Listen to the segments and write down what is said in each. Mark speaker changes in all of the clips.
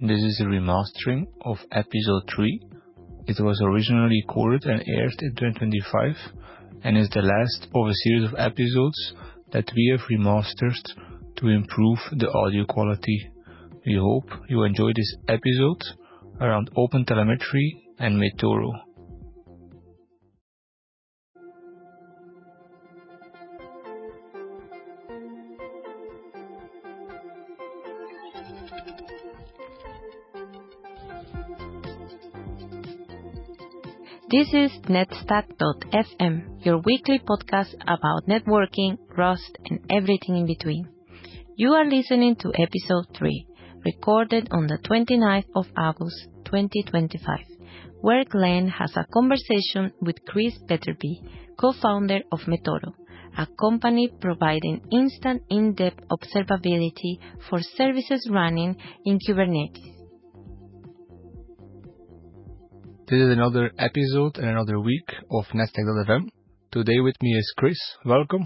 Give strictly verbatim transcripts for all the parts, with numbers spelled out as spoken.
Speaker 1: This is a remastering of episode three. It was originally recorded and aired in twenty twenty-five and is the last of a series of episodes that we have remastered to improve the audio quality. We hope you enjoy this episode around OpenTelemetry and Metoro.
Speaker 2: This is netstack dot f m, your weekly podcast about networking, Rust, and everything in between. You are listening to episode three, recorded on the twenty-ninth of August twenty twenty-five, where Glenn has a conversation with Chris Betterby, co-founder of Metoro, a company providing instant in-depth observability for services running in Kubernetes.
Speaker 1: This is another episode and another week of netstack dot f m. Today with me is Chris. Welcome.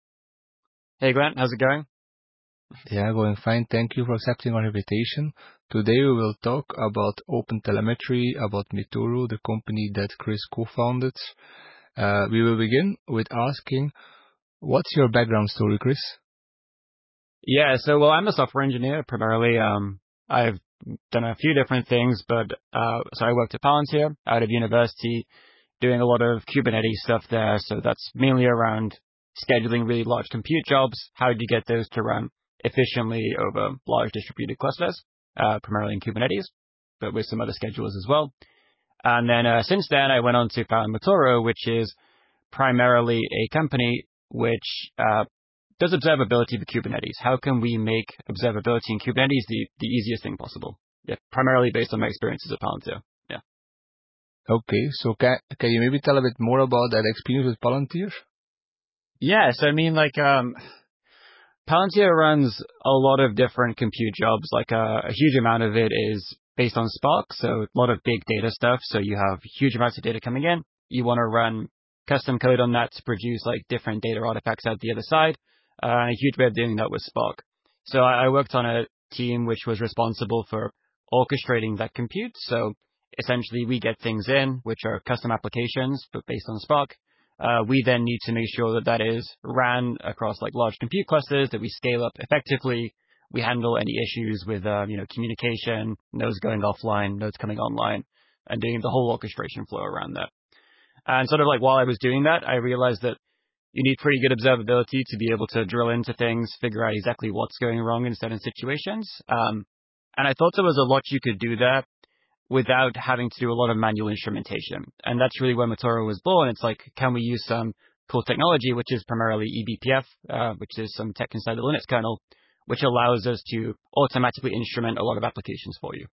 Speaker 3: Hey Glenn, how's it going?
Speaker 1: Yeah, going fine. Thank you for accepting our invitation. Today we will talk about OpenTelemetry, about Metoro, the company that Chris co-founded. Uh, we will begin with asking, what's your background story, Chris?
Speaker 3: Yeah, so well, I'm a software engineer primarily. Um, I've done a few different things, but uh, so I worked at Palantir out of university, doing a lot of Kubernetes stuff there. So that's mainly around scheduling really large compute jobs. How do you get those to run efficiently over large distributed clusters, uh, primarily in Kubernetes, but with some other schedulers as well. And then uh, since then, I went on to found Metoro, which is primarily a company which uh, does observability for Kubernetes. How can we make observability in Kubernetes the, the easiest thing possible? Yeah, primarily based on my experiences at Palantir. Yeah.
Speaker 1: Okay, so can, can you maybe tell a bit more about that experience with Palantir?
Speaker 3: Yeah, so I mean, like, um, Palantir runs a lot of different compute jobs. Like uh, a huge amount of it is based on Spark, so a lot of big data stuff. So you have huge amounts of data coming in. You want to run custom code on that to produce like different data artifacts out the other side. Uh, and a huge way of doing that was Spark. So I, I worked on a team which was responsible for orchestrating that compute. So essentially we get things in, which are custom applications, but based on Spark. Uh, we then need to make sure that that is ran across like large compute clusters, that we scale up effectively. We handle any issues with, um, you know, communication, nodes going offline, nodes coming online, and doing the whole orchestration flow around that. And sort of like while I was doing that, I realized that you need pretty good observability to be able to drill into things, figure out exactly what's going wrong in certain situations. Um, and I thought there was a lot you could do there without having to do a lot of manual instrumentation. And that's really where Metoro was born. It's like, can we use some cool technology, which is primarily E B P F, uh, which is some tech inside the Linux kernel, which allows us to automatically instrument a lot of applications for you.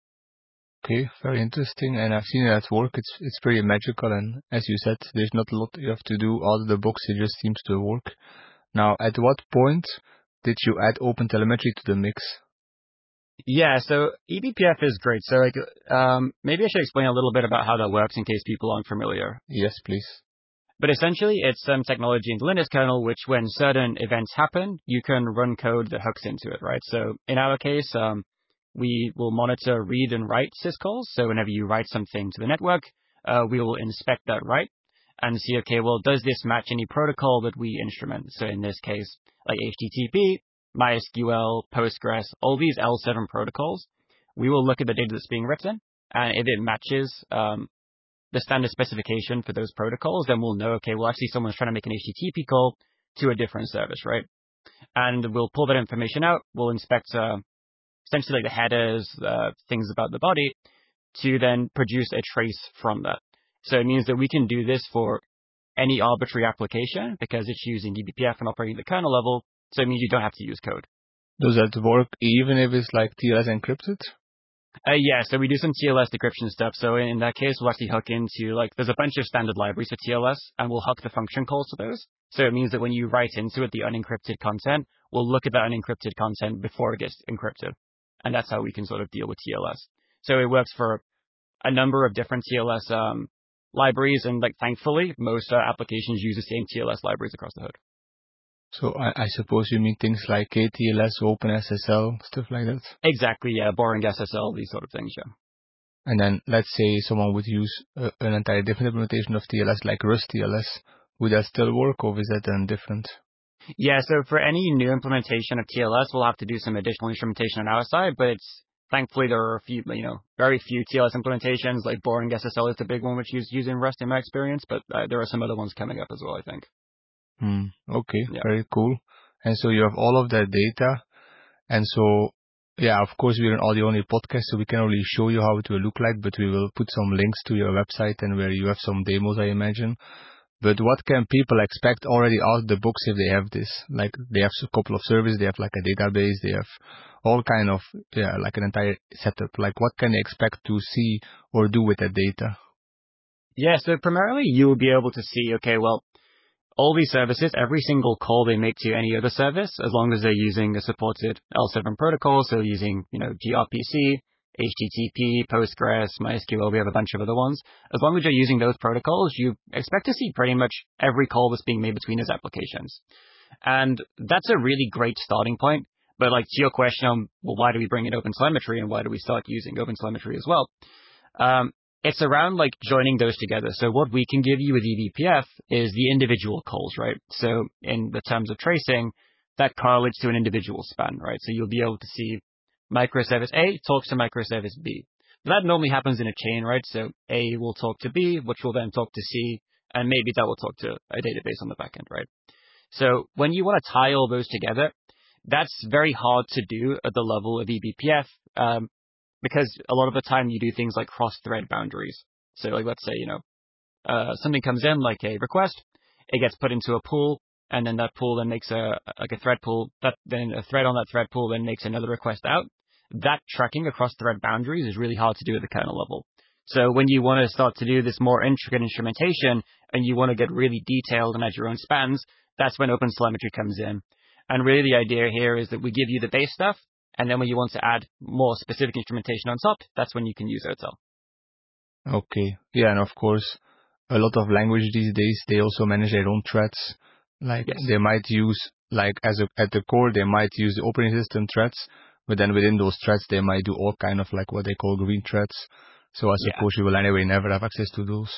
Speaker 1: Okay, very interesting. And I've seen it at work. It's it's pretty magical. And as you said, there's not a lot you have to do out of the box. It just seems to work. Now, at what point did you add OpenTelemetry to the mix?
Speaker 3: Yeah, so E B P F is great. So like, um, maybe I should explain a little bit about how that works in case people aren't familiar.
Speaker 1: Yes, please.
Speaker 3: But essentially, it's some technology in the Linux kernel, which when certain events happen, you can run code that hooks into it, right? So in our case, um, we will monitor read and write syscalls. So whenever you write something to the network, uh, we will inspect that write and see, okay, well, does this match any protocol that we instrument? So in this case, like H T T P, MySQL, Postgres, all these L seven protocols, we will look at the data that's being written, and if it matches um, the standard specification for those protocols, then we'll know, okay, well, actually someone's trying to make an H T T P call to a different service, right? And we'll pull that information out, we'll inspect uh, essentially like the headers, uh, things about the body, to then produce a trace from that. So it means that we can do this for any arbitrary application because it's using E B P F and operating at the kernel level. So it means you don't have to use code.
Speaker 1: Does that work even if it's like T L S encrypted?
Speaker 3: Uh, yeah, so we do some T L S decryption stuff. So in that case, we'll actually hook into, like, there's a bunch of standard libraries for T L S, and we'll hook the function calls to those. So it means that when you write into it the unencrypted content, we'll look at that unencrypted content before it gets encrypted. And that's how we can sort of deal with T L S. So it works for a number of different T L S um, libraries, and like thankfully, most uh, applications use the same T L S libraries across the hood.
Speaker 1: So I, I suppose you mean things like K T L S, OpenSSL, stuff like that?
Speaker 3: Exactly, yeah, boring S S L, these sort of things, yeah.
Speaker 1: And then let's say someone would use a, an entirely different implementation of T L S, like Rust T L S. Would that still work, or is that then different?
Speaker 3: Yeah, so for any new implementation of T L S, we'll have to do some additional instrumentation on our side, but it's thankfully there are a few, you know, very few T L S implementations, like boring S S L is the big one, which is using Rust in my experience, but uh, there are some other ones coming up as well, I think.
Speaker 1: Hmm. Okay,
Speaker 3: Yeah.
Speaker 1: very cool. And so you have all of that data. And so, yeah, of course, we're an audio-only podcast, so we can only show you how it will look like, but we will put some links to your website and where you have some demos, I imagine. But what can people expect already out of the box if they have this? Like, they have a couple of servers, they have like a database, they have all kind of, yeah, like an entire setup. Like, what can they expect to see or do with that data?
Speaker 3: Yeah, so primarily you will be able to see, okay, well, all these services, every single call they make to any other service, as long as they're using a supported L seven protocol, so using, you know, gRPC, H T T P, Postgres, MySQL, we have a bunch of other ones. As long as you're using those protocols, you expect to see pretty much every call that's being made between those applications. And that's a really great starting point. But like to your question on, well, why do we bring in OpenTelemetry and why do we start using OpenTelemetry as well? Um, It's around like joining those together. So what we can give you with E B P F is the individual calls, right? So in the terms of tracing, that correlates to an individual span, right? So you'll be able to see microservice A talks to microservice B. That normally happens in a chain, right? So A will talk to B, which will then talk to C, and maybe that will talk to a database on the back end, right? So when you want to tie all those together, that's very hard to do at the level of E B P F. Um, Because a lot of the time you do things like cross-thread boundaries. So like, let's say, you know, uh, something comes in like a request, it gets put into a pool, and then that pool then makes a, like a thread pool, that then a thread on that thread pool then makes another request out. That tracking across thread boundaries is really hard to do at the kernel level. So when you want to start to do this more intricate instrumentation and you want to get really detailed and add your own spans, that's when OpenTelemetry comes in. And really the idea here is that we give you the base stuff, and then when you want to add more specific instrumentation on top, that's when you can use O T E L.
Speaker 1: Okay. Yeah, and of course, a lot of language these days, they also manage their own threads. Like,
Speaker 3: Yes.
Speaker 1: they might use, like, as a, at the core, they might use the operating system threads, but then within those threads, they might do all kind of like what they call green threads. So I suppose
Speaker 3: Yeah.
Speaker 1: you will anyway never have access to those.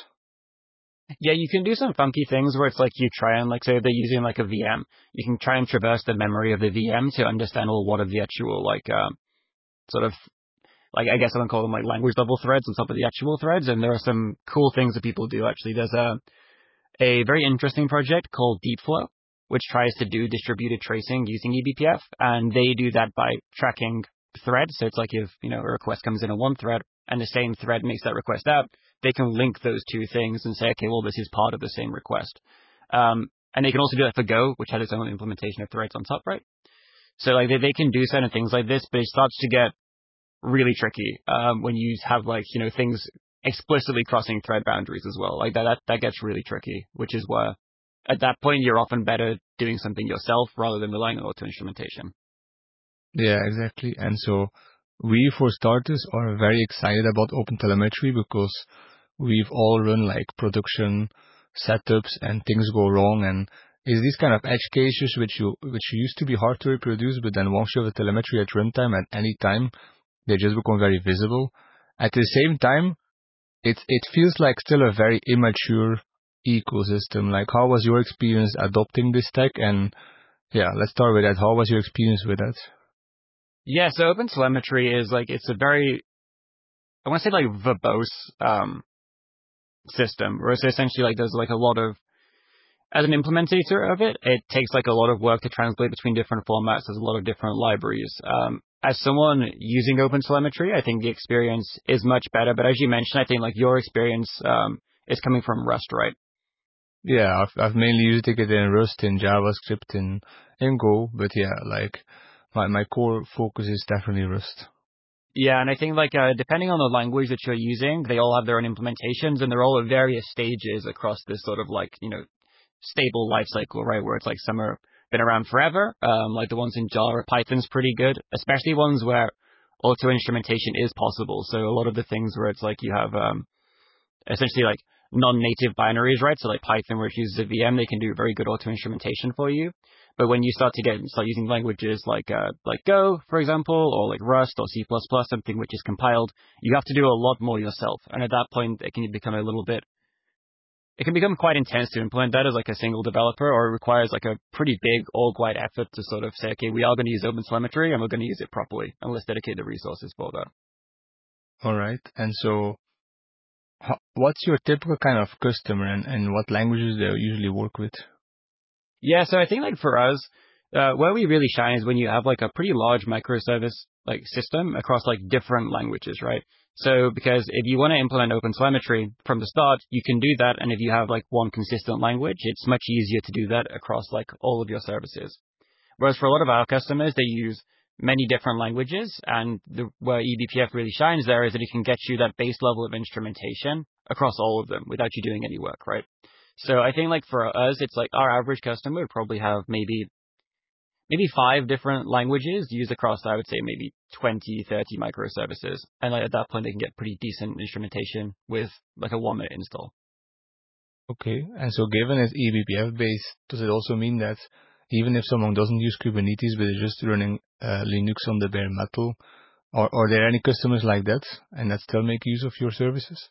Speaker 3: Yeah, you can do some funky things where it's like you try and, like, say they're using like a V M. You can try and traverse the memory of the V M to understand, well, what are the actual, like, um, sort of, like, I guess I would call them like language level threads on top of the actual threads. And there are some cool things that people do, actually. There's a, a very interesting project called Deepflow, which tries to do distributed tracing using E B P F. And they do that by tracking threads. So it's like if, you know, a request comes in on one thread and the same thread makes that request out, they can link those two things and say, okay, well, this is part of the same request. Um, and they can also do that for Go, which has its own implementation of threads on top, right? So like they, they can do certain things like this, but it starts to get really tricky um, when you have like, you know, things explicitly crossing thread boundaries as well. Like that, that, that gets really tricky, which is where at that point you're often better doing something yourself rather than relying on auto instrumentation.
Speaker 1: Yeah, exactly. And so we, for starters, are very excited about OpenTelemetry because we've all run like production setups and things go wrong. And it's these kind of edge cases which you which used to be hard to reproduce, but then once you have the telemetry at runtime at any time, they just become very visible. At the same time, it it feels like still a very immature ecosystem. Like, how was your experience adopting this tech? And yeah, let's start with that. How was your experience with that?
Speaker 3: Yeah, so OpenTelemetry is like, it's a very, I want to say like verbose um, system, where it's essentially like there's like a lot of, as an implementator of it, it takes like a lot of work to translate between different formats. There's a lot of different libraries. Um, as someone using OpenTelemetry, I think the experience is much better. But as you mentioned, I think like your experience um, is coming from Rust, right?
Speaker 1: Yeah, I've I've mainly used it in Rust, in JavaScript, in in Go, but yeah, like my my core focus is definitely Rust.
Speaker 3: Yeah, and I think like uh, depending on the language that you're using, they all have their own implementations, and they're all at various stages across this sort of like, you know, stable life cycle, right? Where it's like some are been around forever, um, like the ones in Java or Python's pretty good, especially ones where auto instrumentation is possible. So a lot of the things where it's like you have um, essentially like non-native binaries, right? So like Python, where it uses a V M, they can do very good auto instrumentation for you. But when you start to get start using languages like uh, like Go, for example, or like Rust or C plus plus, something which is compiled, you have to do a lot more yourself. And at that point, it can become a little bit, it can become quite intense to implement that as like a single developer, or it requires like a pretty big org-wide effort to sort of say, okay, we are going to use OpenTelemetry and we're going to use it properly, and let's dedicate the resources for that.
Speaker 1: All right. And so how, what's your typical kind of customer, and, and what languages they usually work with?
Speaker 3: Yeah, so I think like for us, uh, where we really shine is when you have like a pretty large microservice like system across like different languages, right? So because if you want to implement OpenTelemetry from the start, you can do that. And if you have like one consistent language, it's much easier to do that across like all of your services. Whereas for a lot of our customers, they use many different languages, and the, where E B P F really shines there is that it can get you that base level of instrumentation across all of them without you doing any work, right? So I think like for us, it's like our average customer would probably have maybe maybe five different languages used across, I would say, maybe twenty, thirty microservices. And like at that point, they can get pretty decent instrumentation with like a one minute install.
Speaker 1: Okay. And so given it's E B P F based, does it also mean that even if someone doesn't use Kubernetes, but is just running uh, Linux on the bare metal, or are there any customers like that and that still make use of your services?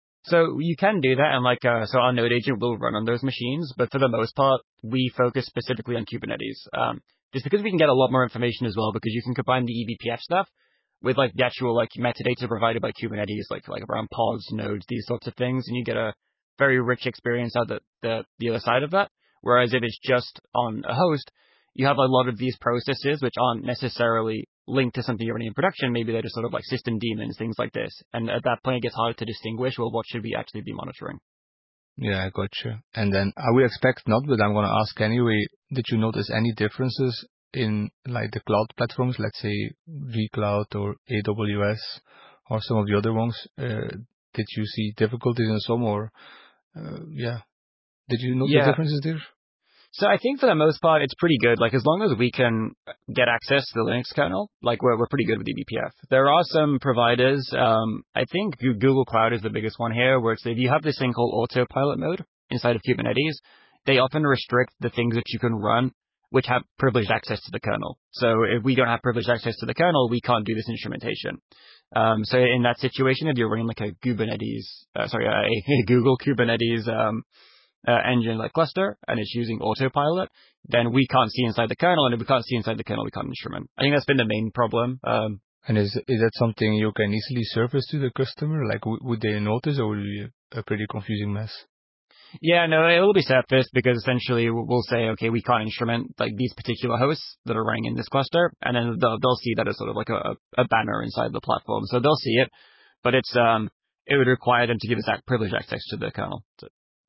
Speaker 3: So you can do that, and like uh, so our node agent will run on those machines, but for the most part, we focus specifically on Kubernetes. Um, just because we can get a lot more information as well, because you can combine the E B P F stuff with like the actual like metadata provided by Kubernetes, like like around pods, nodes, these sorts of things, and you get a very rich experience out the the, the other side of that. Whereas if it's just on a host, you have a lot of these processes which aren't necessarily linked to something you're running in production. Maybe they're just sort of like system daemons, things like this. And at that point, it gets harder to distinguish, well, what should we actually be monitoring?
Speaker 1: Yeah, I gotcha. And then I would expect not, but I'm going to ask anyway, did you notice any differences in like the cloud platforms, let's say vCloud or A W S or some of the other ones? Uh, did you see difficulties in some, or uh, yeah, did you notice
Speaker 3: Yeah.
Speaker 1: differences there?
Speaker 3: So I think for the most part, it's pretty good. Like as long as we can get access to the Linux kernel, like we're, we're pretty good with E B P F. There are some providers, um, I think Google Cloud is the biggest one here, where it's if you have this thing called autopilot mode inside of Kubernetes, they often restrict the things that you can run which have privileged access to the kernel. So if we don't have privileged access to the kernel, we can't do this instrumentation. Um, so in that situation, if you're running like a Kubernetes, uh, sorry, a, a Google Kubernetes, um, Uh, engine like cluster, and it's using autopilot, then we can't see inside the kernel, and if we can't see inside the kernel, we can't instrument. I think that's been the main problem. Um,
Speaker 1: and is is that something you can easily surface to the customer? Like, w- would they notice, or would it be a, a pretty confusing mess?
Speaker 3: yeah, no, it will be surfaced because essentially we'll say, okay, we can't instrument like these particular hosts that are running in this cluster, and then they'll, they'll see that as sort of like a, a banner inside the platform. So they'll see it, but it's um, it would require them to give us that privileged access to the kernel. So,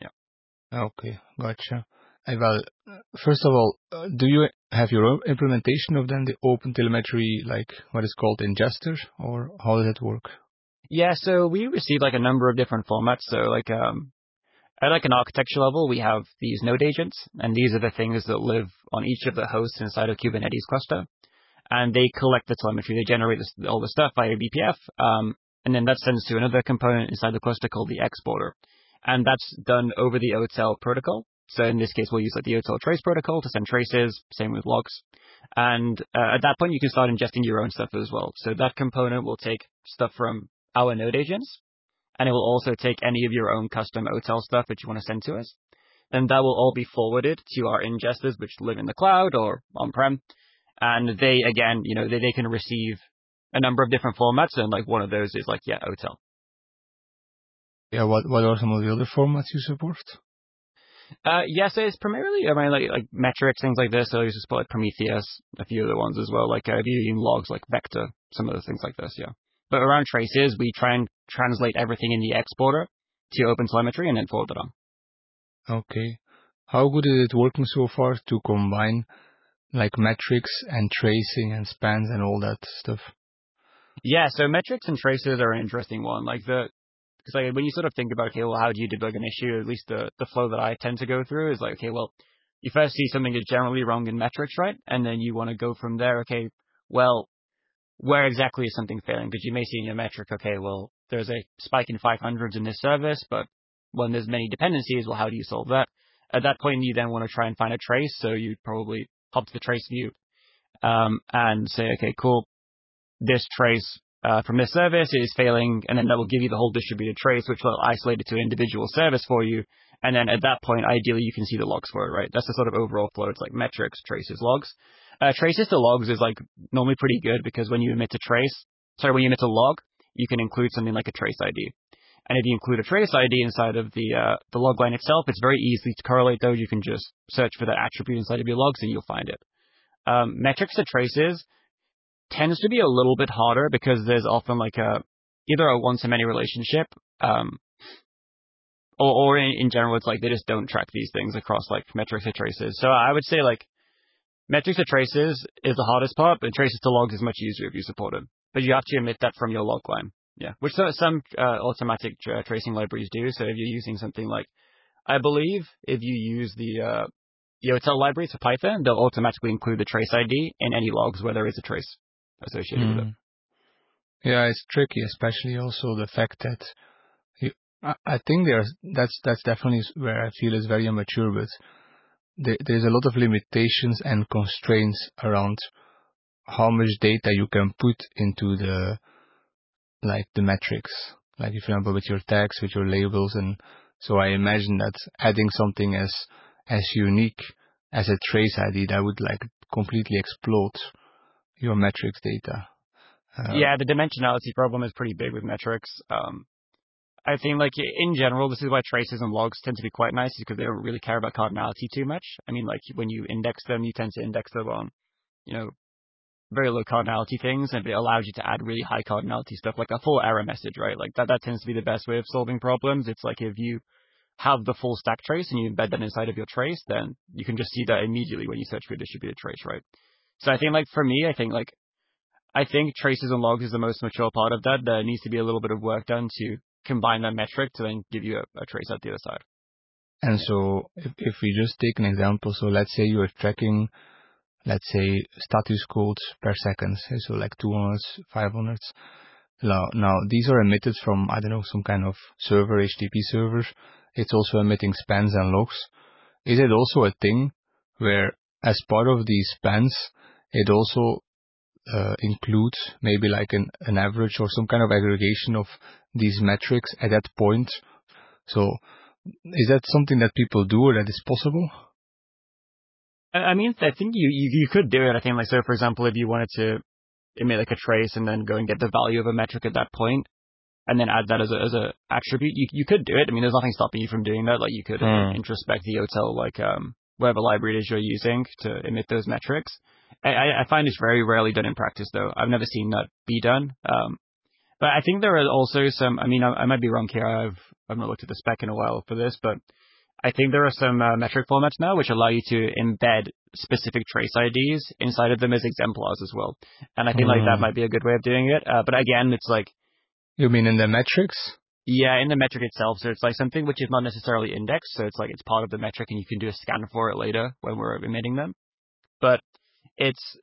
Speaker 1: Okay, gotcha. Uh, Well, uh, first of all, uh, do you have your own implementation of then the OpenTelemetry, like what is called ingester, or how does it work?
Speaker 3: Yeah, so we receive like a number of different formats. So like um, at like an architecture level, we have these node agents, and these are the things that live on each of the hosts inside a Kubernetes cluster, and they collect the telemetry. They generate this, all the stuff via E B P F, um, and then that sends to another component inside the cluster called the exporter. And that's done over the O T L protocol. So in this case, we'll use like the O T L trace protocol to send traces, same with logs. And uh, at that point, you can start ingesting your own stuff as well. So that component will take stuff from our node agents, and it will also take any of your own custom O T L stuff that you want to send to us. And that will all be forwarded to our ingesters, which live in the cloud or on-prem. And they, again, you know, they, they can receive a number of different formats. And like one of those is like, yeah, O T L.
Speaker 1: Yeah, what what are some of the other formats you support?
Speaker 3: Uh, yes, it's primarily, I mean, like, like metrics, things like this. So you support like Prometheus, a few other ones as well. Like, uh, if you're using logs like Vector, some of the things like this, yeah. But around traces, we try and translate everything in the exporter to OpenTelemetry and then forward it on.
Speaker 1: Okay. How good is it working so far to combine like metrics and tracing and spans and all that stuff?
Speaker 3: Yeah, so metrics and traces are an interesting one. Like the, because like when you sort of think about, okay, well, how do you debug an issue? At least the, the flow that I tend to go through is like, okay, well, you first see something is generally wrong in metrics, right? And then you want to go from there, okay, well, where exactly is something failing? Because you may see in your metric, okay, well, there's a spike in five hundreds in this service, but when there's many dependencies, well, how do you solve that? At that point, you then want to try and find a trace, so you probably hop to the trace view um, and say, okay, cool, this trace uh, from this service is failing, and then that will give you the whole distributed trace, which will isolate it to an individual service for you. And then at that point, ideally, you can see the logs for it, right? That's the sort of overall flow. It's like metrics, traces, logs. Uh, traces to logs is like normally pretty good because when you emit a trace, sorry, when you emit a log, you can include something like a trace I D. And if you include a trace I D inside of the uh, the log line itself, it's very easy to correlate those. You can just search for that attribute inside of your logs and you'll find it. Um, metrics to traces tends to be a little bit harder because there's often like a either a one-to-many relationship, um, or, or in, in general, it's like they just don't track these things across like metrics to traces. So I would say like metrics to traces is the hardest part, but traces to logs is much easier if you support it. But you have to emit that from your log line. Yeah, which some uh, automatic tra- tracing libraries do. So if you're using something like, I believe if you use the uh, Yotel library to Python, they'll automatically include the trace I D in any logs where there is a trace associated mm. with it.
Speaker 1: Yeah, it's tricky, especially also the fact that you, I, I think there's that's that's definitely where I feel is very immature, but there, there's a lot of limitations and constraints around how much data you can put into the like the metrics, like for example with your tags, with your labels, and so I imagine that adding something as as unique as a trace I D that would like completely explode your metrics data.
Speaker 3: Uh, yeah, the dimensionality problem is pretty big with metrics. Um, I think like in general, this is why traces and logs tend to be quite nice because they don't really care about cardinality too much. I mean, like when you index them, you tend to index them on, you know, very low cardinality things, and it allows you to add really high cardinality stuff, like a full error message, right? Like that, that tends to be the best way of solving problems. It's like if you have the full stack trace and you embed that inside of your trace, then you can just see that immediately when you search for a distributed trace, right? So I think like for me, I think like, I think traces and logs is the most mature part of that. There needs to be a little bit of work done to combine that metric to then give you a, a trace at the other side.
Speaker 1: And so if, if we just take an example, so let's say you are tracking let's say status codes per second, so like two hundreds, five hundreds. Now, now these are emitted from, I don't know, some kind of server, H T T P server. It's also emitting spans and logs. Is it also a thing where as part of these spans, it also uh, includes maybe like an, an average or some kind of aggregation of these metrics at that point? So is that something that people do or that is possible?
Speaker 3: I mean, I think you, you, you could do it. I think like, so for example, if you wanted to emit like a trace and then go and get the value of a metric at that point and then add that as a, as a attribute, you, you could do it. I mean, there's nothing stopping you from doing that. Like you could mm. like, introspect the Yotel, like, um, whatever library it is you're using to emit those metrics. I, I find it's very rarely done in practice though. I've never seen that be done. Um, but I think there are also some, I mean, I, I might be wrong here. I've, I've not looked at the spec in a while for this, but I think there are some uh, metric formats now which allow you to embed specific trace I Ds inside of them as exemplars as well. And I think mm. like that might be a good way of doing it. Uh, but again, it's like...
Speaker 1: You mean in the metrics?
Speaker 3: Yeah, in the metric itself. So it's like something which is not necessarily indexed. So it's like it's part of the metric and you can do a scan for it later when we're emitting them. But it's...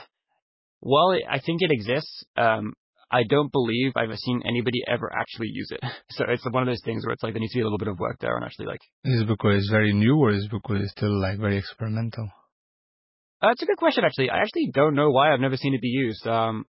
Speaker 3: Well, I think it exists. Um, I don't believe I've seen anybody ever actually use it. So it's one of those things where it's like there needs to be a little bit of work there and actually like...
Speaker 1: Is it because it's very new or is it because it's still like very experimental?
Speaker 3: Uh, it's a good question, actually. I actually don't know why I've never seen it be used. Um,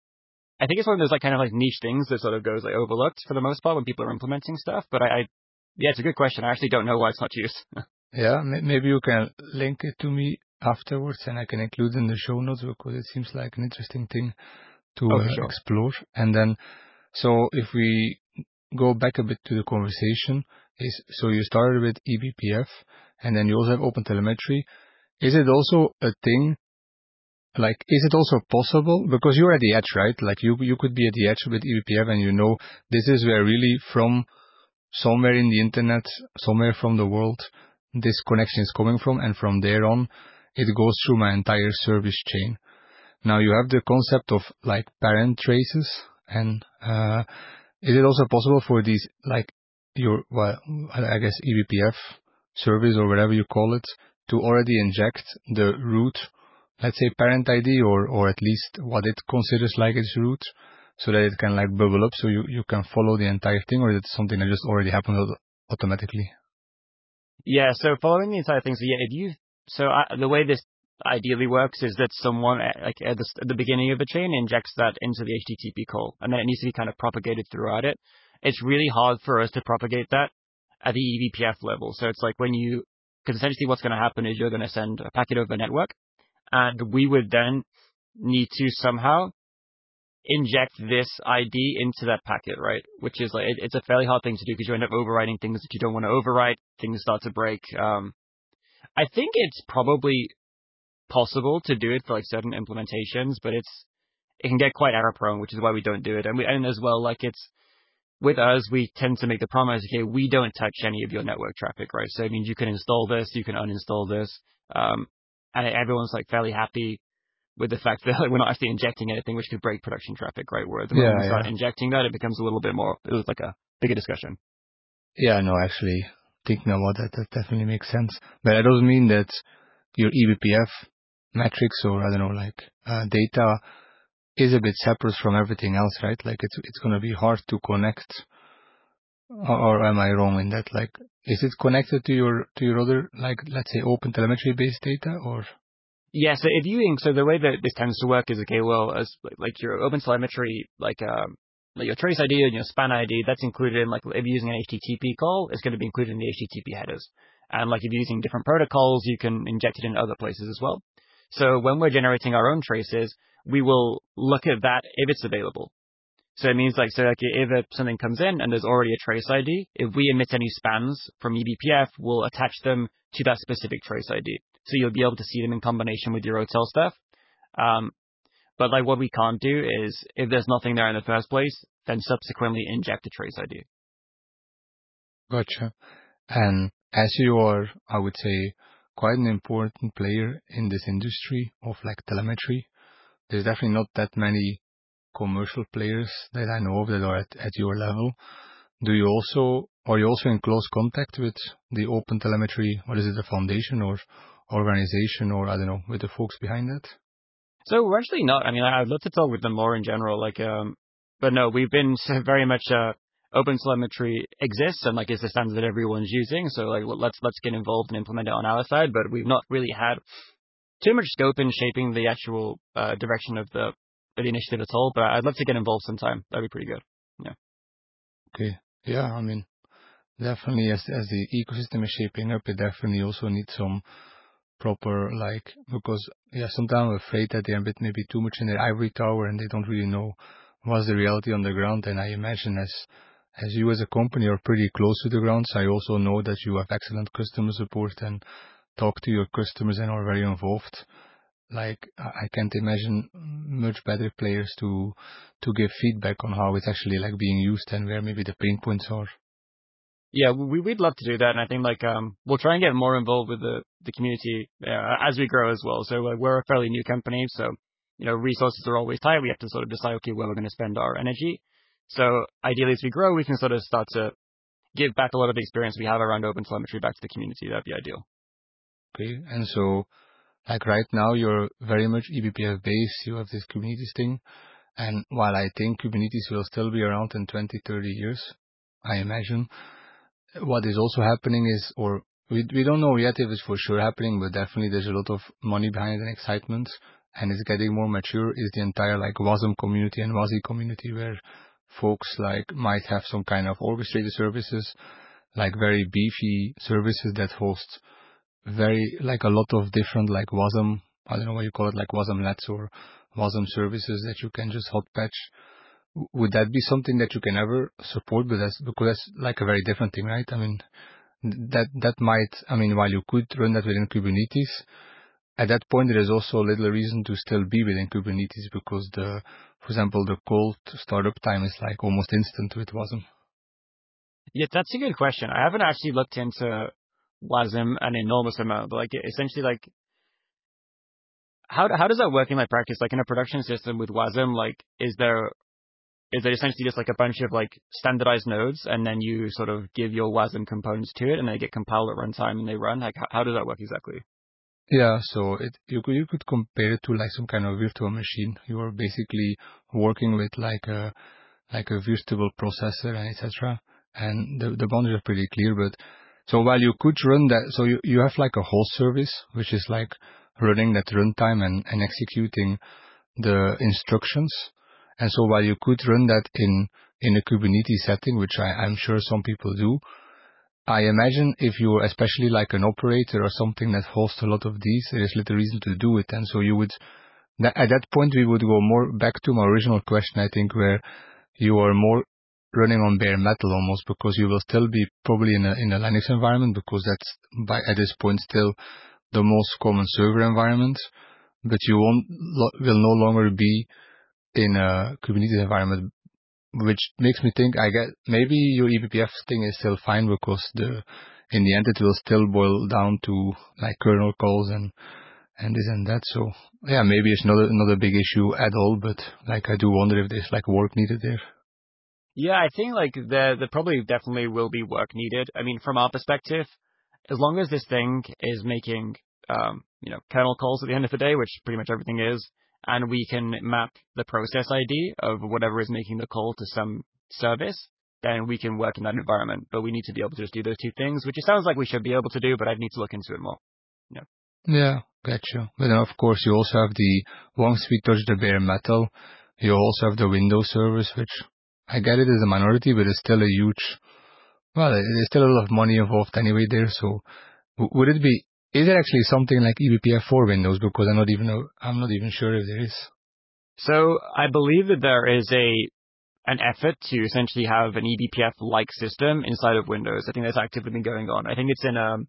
Speaker 3: I think it's one of those like kind of like niche things that sort of goes like overlooked for the most part when people are implementing stuff. But I, I yeah, it's a good question. I actually don't know why it's not used.
Speaker 1: Yeah, maybe you can link it to me afterwards and I can include it in the show notes because it seems like an interesting thing to
Speaker 3: oh,
Speaker 1: uh,
Speaker 3: sure.
Speaker 1: explore. And then, so if we go back a bit to the conversation, is so you started with E B P F and then you also have OpenTelemetry. Is it also a thing, like, is it also possible, because you're at the edge, right? Like you you could be at the edge with E B P F and you know this is where really from somewhere in the internet, somewhere from the world, this connection is coming from, and from there on, it goes through my entire service chain. Now you have the concept of like parent traces, and uh, is it also possible for these, like your, well, I guess E B P F service or whatever you call it, to already inject the root, let's say parent I D, or, or at least what it considers like its root, so that it can like bubble up so you, you can follow the entire thing, or is it something that just already happens automatically?
Speaker 3: Yeah, so following the entire thing, so yeah, if you, so I, the way this ideally works is that someone at, like at the, at the beginning of the chain injects that into the H T T P call, and then it needs to be kind of propagated throughout it. It's really hard for us to propagate that at the E B P F level. So it's like when you, because essentially what's going to happen is you're going to send a packet over the network, and we would then need to somehow inject this I D into that packet, right? Which is like, it, it's a fairly hard thing to do because you end up overwriting things that you don't want to overwrite. Things start to break. Um, I think it's probably possible to do it for like certain implementations, but it's, it can get quite error prone, which is why we don't do it. And we, and as well, like it's, with us, we tend to make the promise, okay, we don't touch any of your network traffic, right? So it means you can install this, you can uninstall this. Um, and everyone's like fairly happy with the fact that like, we're not actually injecting anything which could break production traffic, right? Where the moment
Speaker 1: Yeah,
Speaker 3: we start
Speaker 1: yeah.
Speaker 3: injecting that, it becomes a little bit more, it was like a bigger discussion.
Speaker 1: Yeah, no, actually, thinking about that, that definitely makes sense. But that doesn't mean that your E B P F metrics or, I don't know, like, uh, data is a bit separate from everything else, right? Like, it's it's going to be hard to connect, or, or am I wrong in that? Like, is it connected to your, to your other, like, let's say, open telemetry-based data, or?
Speaker 3: Yeah, so if you, so the way that this tends to work is, okay, well, as like your OpenTelemetry, like, um, like your trace I D and your span I D, that's included in, like, if you're using an H T T P call, it's going to be included in the H T T P headers. And like if you're using different protocols, you can inject it in other places as well. So when we're generating our own traces, we will look at that if it's available. So it means like, so like if something comes in and there's already a trace I D, if we emit any spans from E B P F, we'll attach them to that specific trace I D. So you'll be able to see them in combination with your hotel stuff. Um, but like what we can't do is if there's nothing there in the first place, then subsequently inject a trace I D.
Speaker 1: Gotcha. And as you are, I would say, quite an important player in this industry of like telemetry, there's definitely not that many commercial players that I know of that are at, at your level. Do you also, are you also in close contact with the Open Telemetry, what is it, the foundation or organization, or I don't know, with the folks behind that?
Speaker 3: So we're actually not, I mean, I'd love to talk with them more in general, like, um, but no, we've been very much, uh, OpenTelemetry exists and like is the standard that everyone's using. So like, let's, let's get involved and implement it on our side, but we've not really had too much scope in shaping the actual, uh, direction of the, of the initiative at all, but I'd love to get involved sometime. That'd be pretty good. Yeah.
Speaker 1: Okay. Yeah, I mean, definitely as, as the ecosystem is shaping up, it definitely also needs some proper, like, because, yeah, sometimes I'm afraid that they're a bit maybe too much in their ivory tower and they don't really know what's the reality on the ground. And I imagine as, as you as a company are pretty close to the ground, so I also know that you have excellent customer support and talk to your customers and are very involved. Like, I can't imagine much better players to, to give feedback on how it's actually like being used and where maybe the pain points are.
Speaker 3: Yeah, we, we'd love to do that. And I think like, um, we'll try and get more involved with the, the community uh, as we grow as well. So like, we're a fairly new company. So, you know, resources are always tight. We have to sort of decide, okay, where we're going to spend our energy. So ideally as we grow, we can sort of start to give back a lot of the experience we have around OpenTelemetry back to the community. That'd be ideal.
Speaker 1: Okay. And so, like right now, you're very much E B P F based. You have this Kubernetes thing. And while I think Kubernetes will still be around in twenty, thirty years, I imagine, what is also happening is, or we we don't know yet if it's for sure happening, but definitely there's a lot of money behind it and excitement, and it's getting more mature, is the entire like WASM community and WASI community, where folks like might have some kind of orchestrated services, like very beefy services that host very, like a lot of different like WASM, I don't know what you call it, like WASMlets or WASM services that you can just hot patch. Would that be something that you can ever support? But that's because that's like a very different thing, right? I mean, that that might, I mean, while you could run that within Kubernetes, at that point there is also little reason to still be within Kubernetes because the, for example, the cold startup time is like almost instant with WASM.
Speaker 3: Yeah, that's a good question. I haven't actually looked into WASM an enormous amount, but like essentially like, how how does that work in like practice? Like in a production system with WASM, like is there is it essentially just like a bunch of like standardized nodes and then you sort of give your WASM components to it and they get compiled at runtime and they run? Like how, how does that work exactly?
Speaker 1: Yeah, so it you could you could compare it to like some kind of virtual machine. You are basically working with like a like a virtual processor and et cetera. And the the boundaries are pretty clear. But so while you could run that, so you you have like a host service, which is like running that runtime and, and executing the instructions. And so while you could run that in, in a Kubernetes setting, which I, I'm sure some people do, I imagine if you're especially like an operator or something that hosts a lot of these, there is little reason to do it. And so you would, at that point, we would go more back to my original question, I think, where you are more running on bare metal almost, because you will still be probably in a, in a Linux environment, because that's by, at this point still the most common server environment, but you won't, will no longer be in a Kubernetes environment, which makes me think, I get, maybe your eBPF thing is still fine, because the, in the end it will still boil down to like kernel calls and, and this and that. So yeah, maybe it's not a, not a big issue at all, but like I do wonder if there's like work needed there.
Speaker 3: Yeah, I think like there, there probably definitely will be work needed. I mean, from our perspective, as long as this thing is making, um, you know, kernel calls at the end of the day, which pretty much everything is, and we can map the process I D of whatever is making the call to some service, then we can work in that environment. But we need to be able to just do those two things, which it sounds like we should be able to do, but I'd need to look into it more. Yeah.
Speaker 1: Yeah, gotcha. But then of course you also have the, once we touch the bare metal, you also have the Windows servers, which I get it as a minority, but it's still a huge, well, there's still a lot of money involved anyway there. So would it be, is there actually something like eBPF for Windows? Because I'm not even, I'm not even sure if there is.
Speaker 3: So I believe that there is a, an effort to essentially have an eBPF-like system inside of Windows. I think that's actively been going on. I think it's in, um,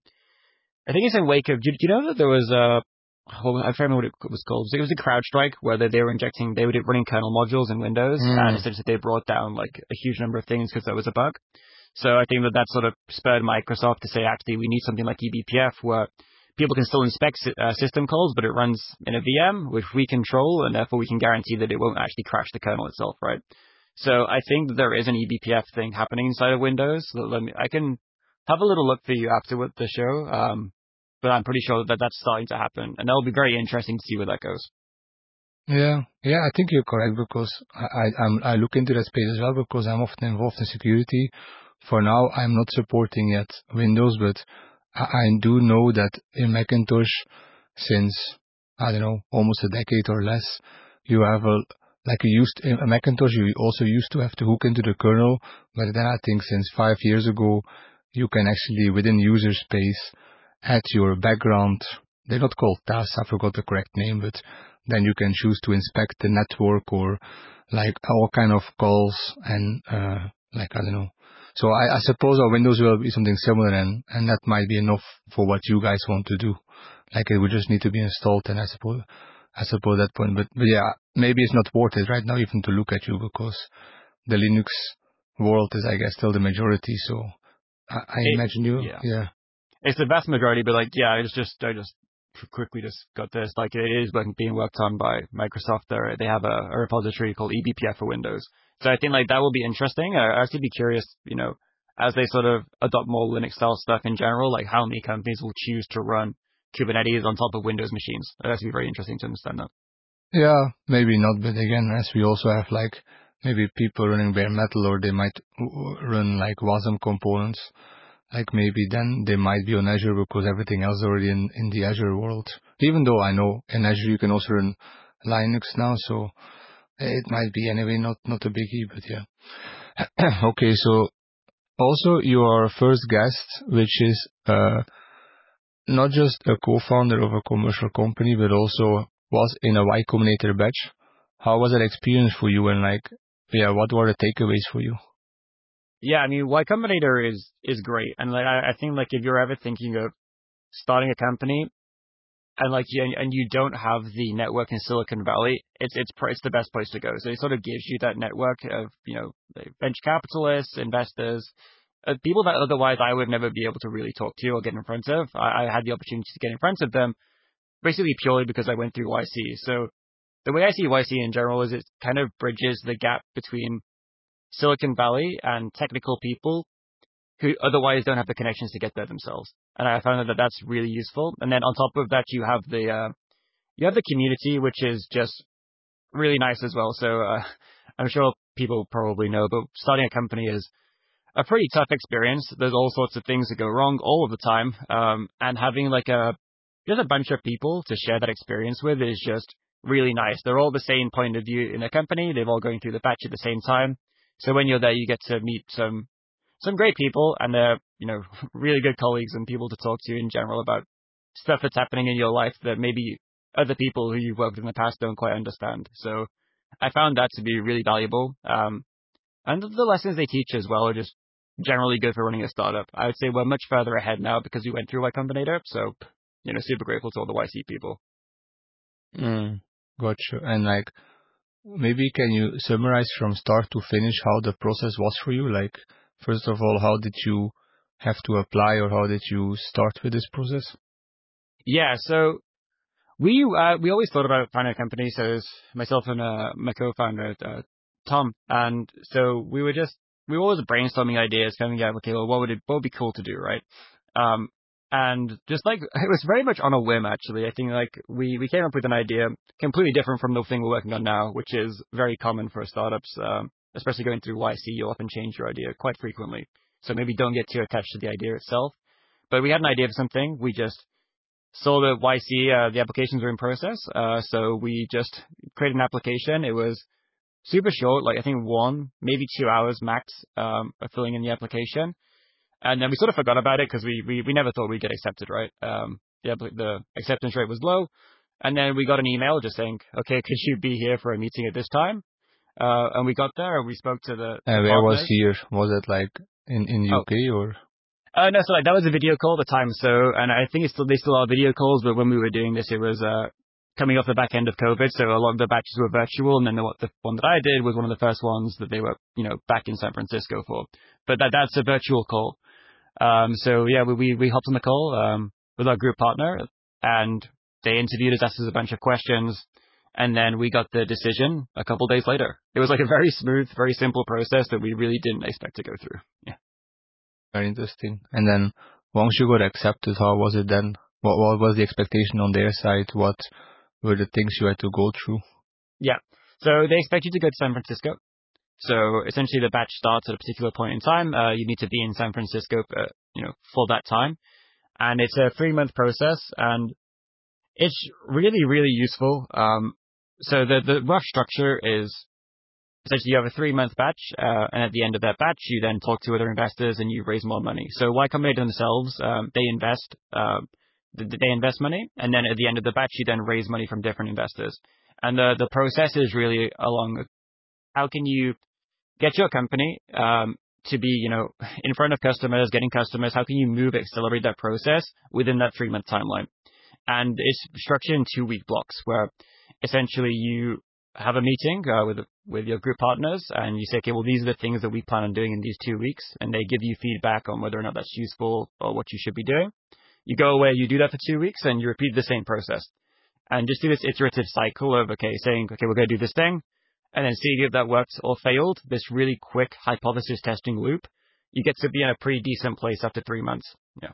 Speaker 3: I think it's in wake of, do, do you know that there was a, oh, I can't remember what it was called. It was a CrowdStrike where they, they were injecting, they were running kernel modules in Windows, mm. and essentially they brought down like a huge number of things because there was a bug. So I think that that sort of spurred Microsoft to say, actually, we need something like eBPF where people can still inspect uh, system calls, but it runs in a V M, which we control, and therefore we can guarantee that it won't actually crash the kernel itself, right? So I think that there is an eBPF thing happening inside of Windows. Let me, I can have a little look for you after the show, um, but I'm pretty sure that that's starting to happen, and that'll be very interesting to see where that goes.
Speaker 1: Yeah, yeah, I think you're correct, because I, I, I'm, I look into that space as well, because I'm often involved in security. For now, I'm not supporting yet Windows, but I, I do know that in Macintosh, since, I don't know, almost a decade or less, you have a, like you used, in Macintosh, you also used to have to hook into the kernel, but then I think since five years ago, you can actually, within user space, add your background, they're not called tasks, I forgot the correct name, but then you can choose to inspect the network or like all kind of calls and, uh, like, I don't know. So I, I suppose our Windows will be something similar, and, and that might be enough for what you guys want to do. Like it would just need to be installed, and I suppose, I suppose that point. But, but yeah, maybe it's not worth it right now even to look at you, because the Linux world is, I guess, still the majority. So I, I
Speaker 3: it,
Speaker 1: imagine you,
Speaker 3: yeah.
Speaker 1: yeah.
Speaker 3: It's the vast majority, but like, yeah, it's just, I just quickly just got this. Like it is being worked on by Microsoft. There, they have a, a repository called eBPF for Windows. So I think like that will be interesting. I actually be curious, you know, as they sort of adopt more Linux style stuff in general, like how many companies will choose to run Kubernetes on top of Windows machines. That actually be very interesting to understand that.
Speaker 1: Yeah, maybe not, but again, as we also have like maybe people running bare metal, or they might run like Wasm components. Like maybe then they might be on Azure because everything else is already in, in the Azure world. Even though I know in Azure you can also run Linux now, so it might be anyway not, not a biggie, but yeah. Okay, so also you are our first guest, which is uh, not just a co-founder of a commercial company, but also was in a Y Combinator batch. How was that experience for you, and like, yeah, what were the takeaways for you?
Speaker 3: Yeah, I mean, Y Combinator is is great, and like I, I think like if you're ever thinking of starting a company, and like you, and you don't have the network in Silicon Valley, it's it's it's the best place to go. So it sort of gives you that network of, you know, venture capitalists, investors, uh, people that otherwise I would never be able to really talk to or get in front of. I, I had the opportunity to get in front of them, basically purely because I went through Y C. So the way I see Y C in general is it kind of bridges the gap between Silicon Valley and technical people who otherwise don't have the connections to get there themselves. And I found that that's really useful. And then on top of that, you have the, uh, you have the community, which is just really nice as well. So, uh, I'm sure people probably know, but starting a company is a pretty tough experience. There's all sorts of things that go wrong all of the time. Um, and having like a, just a bunch of people to share that experience with is just really nice. They're all the same point of view in the company. They're all going through the batch at the same time. So when you're there, you get to meet some some great people, and they're, you know, really good colleagues and people to talk to in general about stuff that's happening in your life that maybe other people who you've worked with in the past don't quite understand. So I found that to be really valuable. Um, and the lessons they teach as well are just generally good for running a startup. I would say we're much further ahead now because we went through Y Combinator. So, you know, super grateful to all the Y C people.
Speaker 1: Mm, gotcha. And like, maybe can you summarize from start to finish how the process was for you? Like, first of all, how did you have to apply, or how did you start with this process?
Speaker 3: Yeah, so we uh, we always thought about founding a company. So it's myself and uh, my co-founder, uh, Tom. And so we were just, we were always brainstorming ideas, coming out, okay, well, what would it, what would be cool to do, right? Um, and just like, it was very much on a whim, actually. I think like we, we came up with an idea completely different from the thing we're working on now, which is very common for startups, um, especially going through Y C. You'll often change your idea quite frequently. So maybe don't get too attached to the idea itself. But we had an idea for something. We just saw the Y C, uh, the applications were in process. Uh, so we just created an application. It was super short, like I think one, maybe two hours max, um, of filling in the application. And then we sort of forgot about it because we, we, we never thought we'd get accepted, right? Um, the, the acceptance rate was low. And then we got an email just saying, okay, could you be here for a meeting at this time? Uh, and we got there and we spoke to the, the
Speaker 1: Uh, where was
Speaker 3: partners.
Speaker 1: here? Was it like in, in
Speaker 3: Oh,
Speaker 1: U K or?
Speaker 3: Uh, no, so like that was a video call at the time. So, and I think it's still, they still are video calls, but when we were doing this, it was, uh, coming off the back end of COVID. So a lot of the batches were virtual. And then the, the one that I did was one of the first ones that they were, you know, back in San Francisco for. But that, that's a virtual call. Um, so yeah, we, we, we hopped on the call, um, with our group partner, and they interviewed us, asked us a bunch of questions. And then we got the decision a couple days later. It was like a very smooth, very simple process that we really didn't expect to go through. Yeah.
Speaker 1: Very interesting. And then once you got accepted, how was it then? What, what was the expectation on their side? What were the things you had to go through?
Speaker 3: Yeah. So they expect you to go to San Francisco. So essentially the batch starts at a particular point in time. Uh, you need to be in San Francisco, uh, you know, for that time. And it's a three month process, and it's really, really useful. Um, so the, the rough structure is essentially you have a three month batch, uh, and at the end of that batch, you then talk to other investors and you raise more money. So Y Combinator themselves, um, they invest, um, th- they invest money, and then at the end of the batch, you then raise money from different investors. And the, the process is really along how can you get your company, um, to be, you know, in front of customers, getting customers, how can you move, accelerate that process within that three month timeline? And it's structured in two week blocks where essentially you have a meeting uh, with with your group partners and you say, okay, well, these are the things that we plan on doing in these two weeks. And they give you feedback on whether or not that's useful or what you should be doing. You go away, you do that for two weeks and you repeat the same process. And just do this iterative cycle of, okay, saying, okay, we're going to do this thing. And then seeing if that worked or failed, this really quick hypothesis testing loop, you get to be in a pretty decent place after three months. Yeah.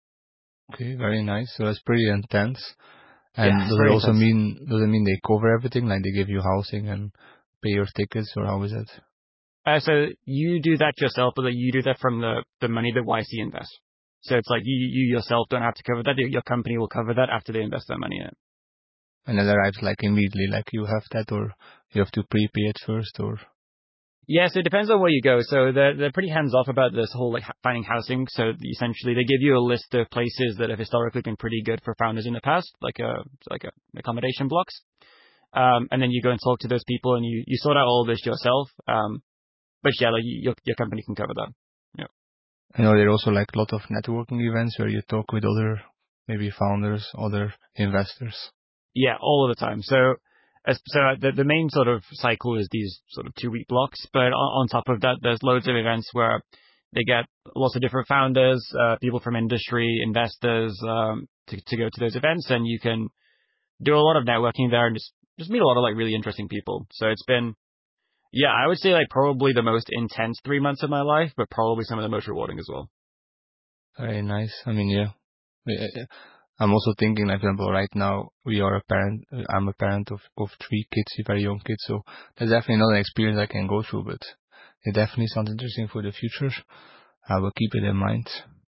Speaker 1: Okay, very nice. So that's pretty intense.
Speaker 3: Yeah,
Speaker 1: And does it
Speaker 3: very
Speaker 1: also
Speaker 3: intense.
Speaker 1: mean, does it mean they cover everything? Like they give you housing and pay your tickets, or how is it?
Speaker 3: Uh, so you do that yourself, but you do that from the, the money that Y C invests. So it's like you, you yourself don't have to cover that. Your company will cover that after they invest their money in it.
Speaker 1: And it arrives like immediately, like you have that, or you have to prepay it first, or?
Speaker 3: Yes, it depends on where you go. So they're, they're pretty hands off about this whole like finding housing. So essentially they give you a list of places that have historically been pretty good for founders in the past, like a, like a accommodation blocks. Um, and then you go and talk to those people and you, you sort out all of this yourself. Um, but yeah, like you, your, your company can cover that. Yeah.
Speaker 1: I know there are also like a lot of networking events where you talk with other, maybe founders, other investors.
Speaker 3: Yeah, all of the time. So, as, so the, the main sort of cycle is these sort of two week blocks, but on, on top of that, there's loads of events where they get lots of different founders, uh, people from industry, investors, um, to, to go to those events, and you can do a lot of networking there and just, just meet a lot of like really interesting people. So it's been, yeah, I would say like probably the most intense three months of my life, but probably some of the most rewarding as well.
Speaker 1: Very nice. I mean, yeah. Yeah, I'm also thinking, like, for example, right now we are a parent. I'm a parent of, of three kids, very young kids. So that's definitely not an experience I can go through, but it definitely sounds interesting for the future. I will keep it in mind.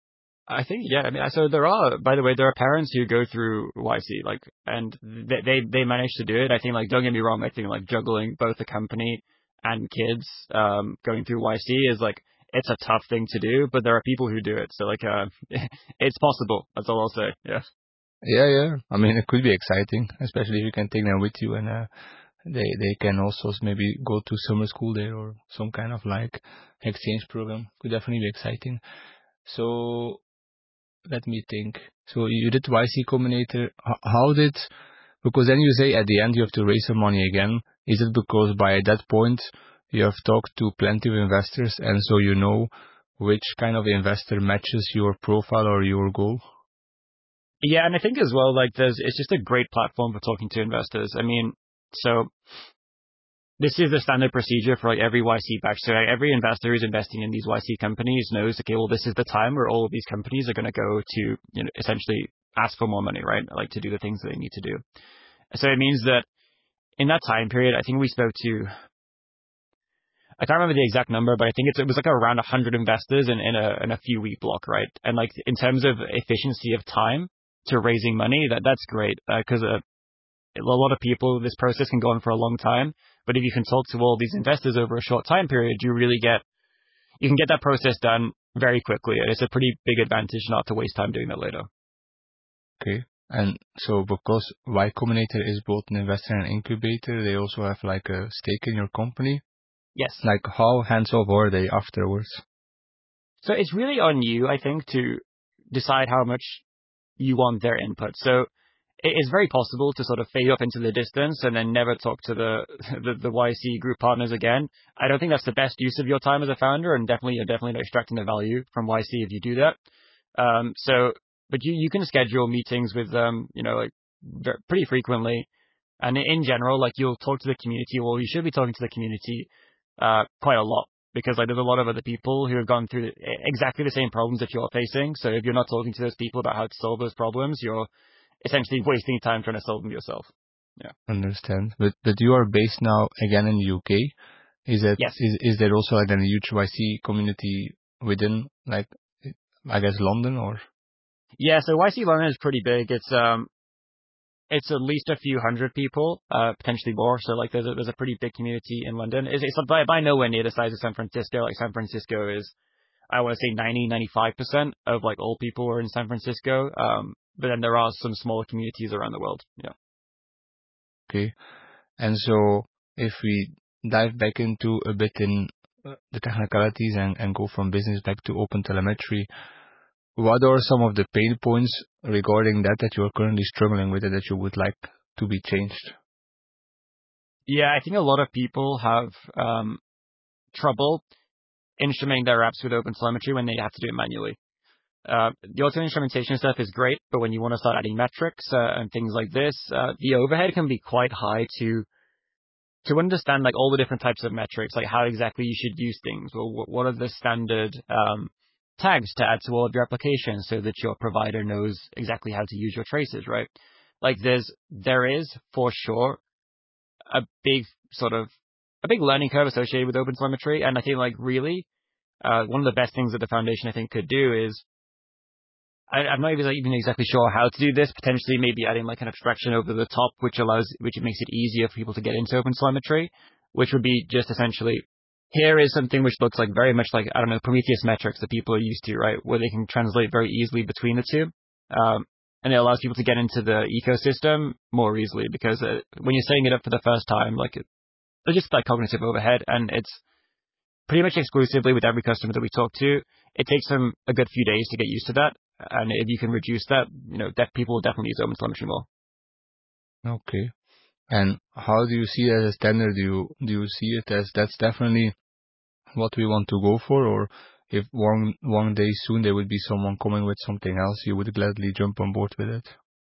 Speaker 3: I think, yeah. I mean, so there are, by the way, there are parents who go through Y C, like, and they, they, they manage to do it. I think, like, don't get me wrong. I think, like, juggling both the company and kids, um, going through Y C is, like, it's a tough thing to do, but there are people who do it. So, like, uh, it's possible. That's all I'll say. Yeah.
Speaker 1: Yeah, yeah. I mean, it could be exciting, especially if you can take them with you, and uh, they they can also maybe go to summer school there or some kind of like exchange program. Could definitely be exciting. So let me think. So you did Y C Combinator. H- How did? Because then you say at the end you have to raise some money again. Is it because by that point you have talked to plenty of investors, and so you know which kind of investor matches your profile or your goal?
Speaker 3: Yeah. And I think as well, like, there's, it's just a great platform for talking to investors. I mean, so this is the standard procedure for like every Y C batch. So like, every investor who's investing in these Y C companies knows, okay, well, this is the time where all of these companies are going to go to, you know, essentially ask for more money, right? Like to do the things that they need to do. So it means that in that time period, I think we spoke to, I can't remember the exact number, but I think it's, it was like around one hundred investors in, in a in a few week block, right? And like in terms of efficiency of time to raising money, that that's great because uh, a lot of people, this process can go on for a long time. But if you can talk to all these investors over a short time period, you really get, you can get that process done very quickly. And it's a pretty big advantage not to waste time doing that later.
Speaker 1: Okay. And so because Y Combinator is both an investor and incubator, they also have like a stake in your company.
Speaker 3: Yes.
Speaker 1: Like how hands-off are they afterwards?
Speaker 3: So it's really on you, I think, to decide how much you want their input. So it is very possible to sort of fade off into the distance and then never talk to the, the, the Y C group partners again. I don't think that's the best use of your time as a founder, and definitely you're definitely not extracting the value from Y C if you do that. Um, so, but you, you can schedule meetings with them, you know, like very, pretty frequently. And in general, like you'll talk to the community, or you should be talking to the community, uh, quite a lot, because like there's a lot of other people who have gone through exactly the same problems that you're facing. So if you're not talking to those people about how to solve those problems, you're essentially wasting time trying to solve them yourself. Yeah.
Speaker 1: Understand. But but you are based now again in the U K. Is that
Speaker 3: Yes.
Speaker 1: is is there also like a huge Y C community within, like, I guess London or?
Speaker 3: Yeah. So Y C London is pretty big. It's um it's at least a few hundred people, uh potentially more. So like there's a, there's a pretty big community in London. It's, it's by by nowhere near the size of San Francisco. Like San Francisco is, I want to say ninety, ninety-five percent of like all people are in San Francisco. Um, but then there are some smaller communities around the world. Yeah.
Speaker 1: Okay. And so if we dive back into a bit in uh, the technicalities and, and go from business back to open telemetry, what are some of the pain points regarding that that you are currently struggling with and that you would like to be changed?
Speaker 3: Yeah, I think a lot of people have um, trouble instrumenting their apps with OpenTelemetry when they have to do it manually. Uh, the auto instrumentation stuff is great, but when you want to start adding metrics uh, and things like this, uh, the overhead can be quite high to to understand like all the different types of metrics, like how exactly you should use things, or what are the standard um, tags to add to all of your applications so that your provider knows exactly how to use your traces, right? Like there's there is for sure a big sort of a big learning curve associated with OpenTelemetry, and I think like really uh, one of the best things that the foundation I think could do is, I, I'm not even, like, even exactly sure how to do this. Potentially, maybe adding like an abstraction over the top, which allows, which makes it easier for people to get into OpenTelemetry, which would be just essentially, here is something which looks like very much like, I don't know, Prometheus metrics that people are used to, right? Where they can translate very easily between the two. Um, and it allows people to get into the ecosystem more easily, because uh, when you're setting it up for the first time, like it, there's just like cognitive overhead, and it's pretty much exclusively with every customer that we talk to. It takes them a good few days to get used to that. And if you can reduce that, you know, that people will definitely use OpenTelemetry more.
Speaker 1: Okay. And how do you see it as a standard? Do you, do you see it as that's definitely what we want to go for? Or if one, one day soon there would be someone coming with something else, you would gladly jump on board with it?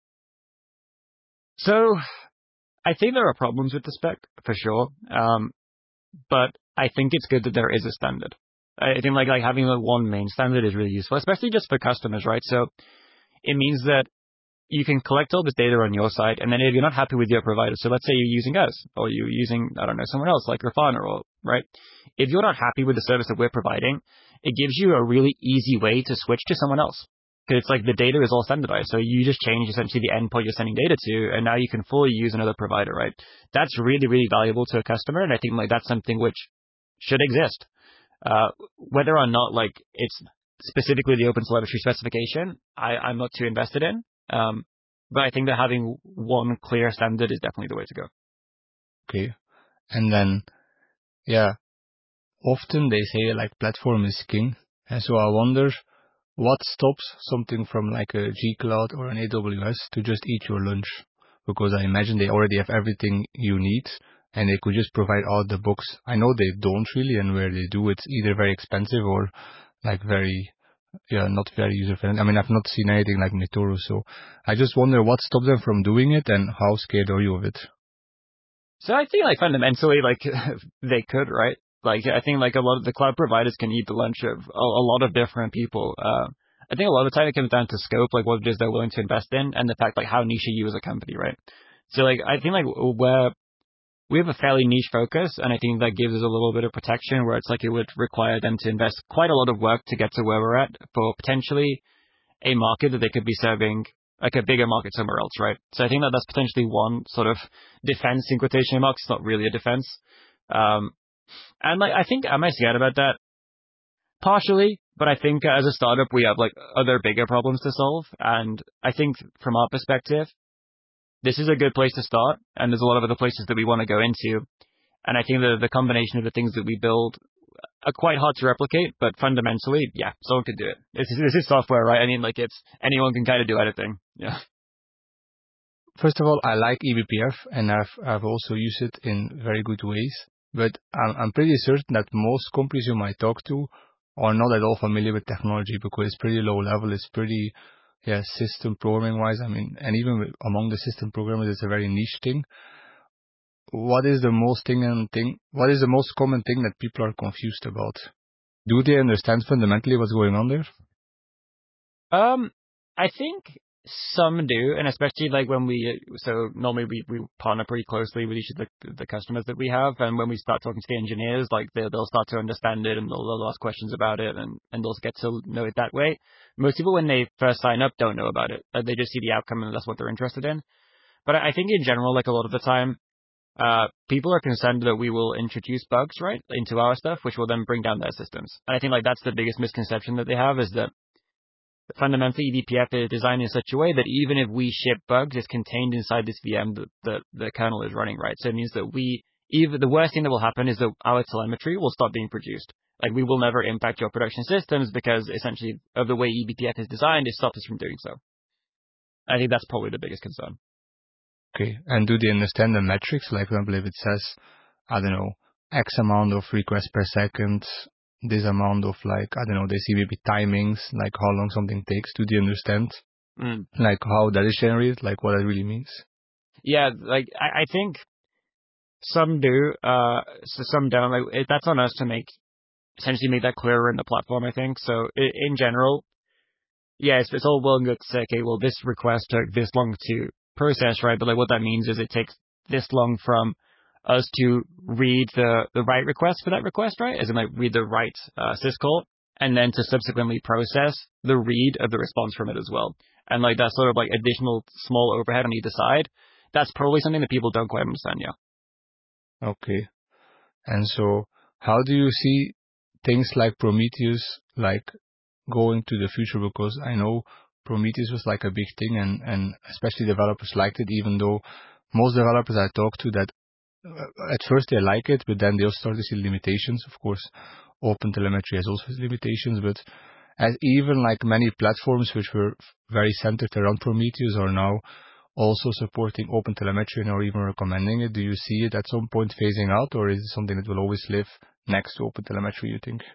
Speaker 3: So I think there are problems with the spec for sure. Um, but I think it's good that there is a standard. I think like, like having the one main standard is really useful, especially just for customers, right? So it means that you can collect all this data on your side, and then if you're not happy with your provider, so let's say you're using us, or you're using, I don't know, someone else like Grafana, or, right? If you're not happy with the service that we're providing, it gives you a really easy way to switch to someone else. Because it's like the data is all standardized. So you just change essentially the endpoint you're sending data to, and now you can fully use another provider, right? That's really, really valuable to a customer. And I think like that's something which should exist. Uh, whether or not like it's specifically the OpenTelemetry specification, I, I'm not too invested in. Um, but I think that having one clear standard is definitely the way to go.
Speaker 1: Okay. And then, yeah, often they say like platform is king. And so I wonder, what stops something from like a G Cloud or an A W S to just eat your lunch? Because I imagine they already have everything you need and they could just provide out the box. I know they don't really, and where they do, it's either very expensive or like very, yeah, not very user-friendly. I mean, I've not seen anything like Metoro, so I just wonder what stops them from doing it and how scared are you of it?
Speaker 3: So I think like fundamentally, like they could, right? Like I think like a lot of the cloud providers can eat the lunch of a, a lot of different people. Uh, I think a lot of the time it comes down to scope, like what it is they're willing to invest in, and the fact like how niche are you as a company, right? So like I think like where we have a fairly niche focus, and I think that gives us a little bit of protection where it's like it would require them to invest quite a lot of work to get to where we're at for potentially a market that they could be serving, like a bigger market somewhere else, right? So I think that that's potentially one sort of defense in quotation marks. It's not really a defense. Um, and like, I think, am I scared about that? Partially, but I think as a startup, we have like other bigger problems to solve. And I think from our perspective, this is a good place to start. And there's a lot of other places that we want to go into. And I think that the combination of the things that we build are quite hard to replicate, but fundamentally, yeah, someone could do it. This is, this is software, right? I mean, like it's, anyone can kind of do anything. Yeah.
Speaker 1: First of all, I like E B P F and I've, I've also used it in very good ways, but I'm, I'm pretty certain that most companies you might talk to are not at all familiar with technology because it's pretty low level. It's pretty, yeah, system programming wise. I mean, and even with, among the system programmers, it's a very niche thing. What is the most thing and thing? What is the most common thing that people are confused about? Do they understand fundamentally what's going on there?
Speaker 3: Um, I think some do, and especially like when we, so normally we, we partner pretty closely with each of the, the customers that we have, and when we start talking to the engineers, like they'll, they'll start to understand it and they'll, they'll ask questions about it and, and they'll get to know it that way. Most people when they first sign up don't know about it. Uh, They just see the outcome and that's what they're interested in. But I I think in general, like a lot of the time, uh, people are concerned that we will introduce bugs, right, into our stuff, which will then bring down their systems. And I think like that's the biggest misconception that they have is that fundamentally, E B P F is designed in such a way that even if we ship bugs, it's contained inside this V M that the, the kernel is running, right? So it means that we, even the worst thing that will happen is that our telemetry will stop being produced. Like we will never impact your production systems because essentially of the way E B P F is designed, it stops us from doing so. I think that's probably the biggest concern.
Speaker 1: Okay. And do they understand the metrics? Like, for example, if it says, I don't know, X amount of requests per second, this amount of like, I don't know, they see maybe timings, like how long something takes. Do they understand
Speaker 3: Mm.
Speaker 1: like how that is generated, like what that really means?
Speaker 3: Yeah, like I, I think some do, uh, so some don't. Like it, that's on us to make essentially make that clearer in the platform. I think so. In, in general, yeah, it's, it's all well and good to say, okay, well, this request took this long to process, right? But like what that means is it takes this long from us to read the, the right request for that request, right? As in like read the right uh, syscall and then to subsequently process the read of the response from it as well. And like that sort of like additional small overhead on either side, that's probably something that people don't quite understand yet.
Speaker 1: Okay. And so how do you see things like Prometheus like going to the future? Because I know Prometheus was like a big thing and, and especially developers liked it, even though most developers I talk to that uh, at first they like it, but then they'll start to see limitations. Of course, OpenTelemetry has also limitations, but as even like many platforms which were very centered around Prometheus are now also supporting OpenTelemetry and are even recommending it. Do you see it at some point phasing out, or is it something that will always live next to OpenTelemetry, you think?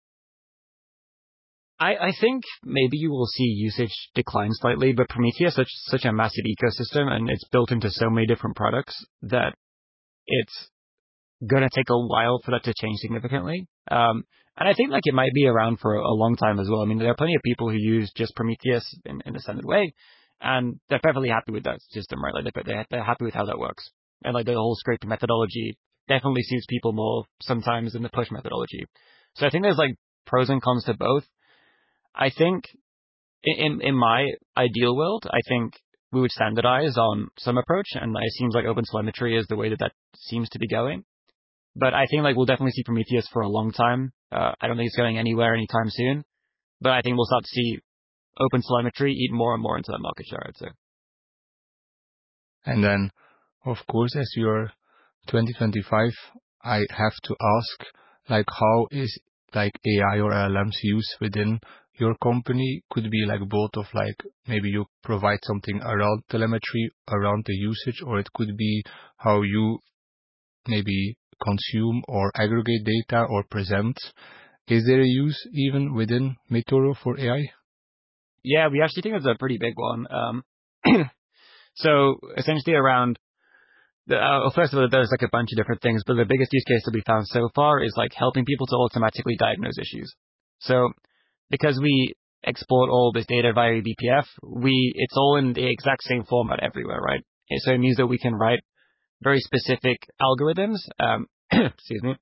Speaker 3: I, I think maybe you will see usage decline slightly, but Prometheus is such, such a massive ecosystem and it's built into so many different products that it's going to take a while for that to change significantly. Um, and I think like it might be around for a long time as well. I mean, there are plenty of people who use just Prometheus in, in a standard way, and they're perfectly happy with that system, right? Like they're, they're happy with how that works. And like the whole scraping methodology definitely suits people more sometimes than the push methodology. So I think there's like pros and cons to both. I think in in my ideal world, I think we would standardize on some approach, and it seems like OpenTelemetry is the way that that seems to be going. But I think like we'll definitely see Prometheus for a long time. Uh, I don't think it's going anywhere anytime soon. But I think we'll start to see OpenTelemetry eat more and more into that market share, I'd say.
Speaker 1: And then, of course, as you're twenty twenty-five, I have to ask, like, how is like A I or L L Ms used within your company? Could be like both of like, maybe you provide something around telemetry, around the usage, or it could be how you maybe consume or aggregate data or present. Is there a use even within Metoro for A I?
Speaker 3: Yeah, we actually think it's a pretty big one. Um, so essentially around, the, uh, well, first of all, there's like a bunch of different things, but the biggest use case that we found so far is like helping people to automatically diagnose issues. So because we export all this data via B P F, we it's all in the exact same format everywhere, right? So it means that we can write very specific algorithms, um, excuse me,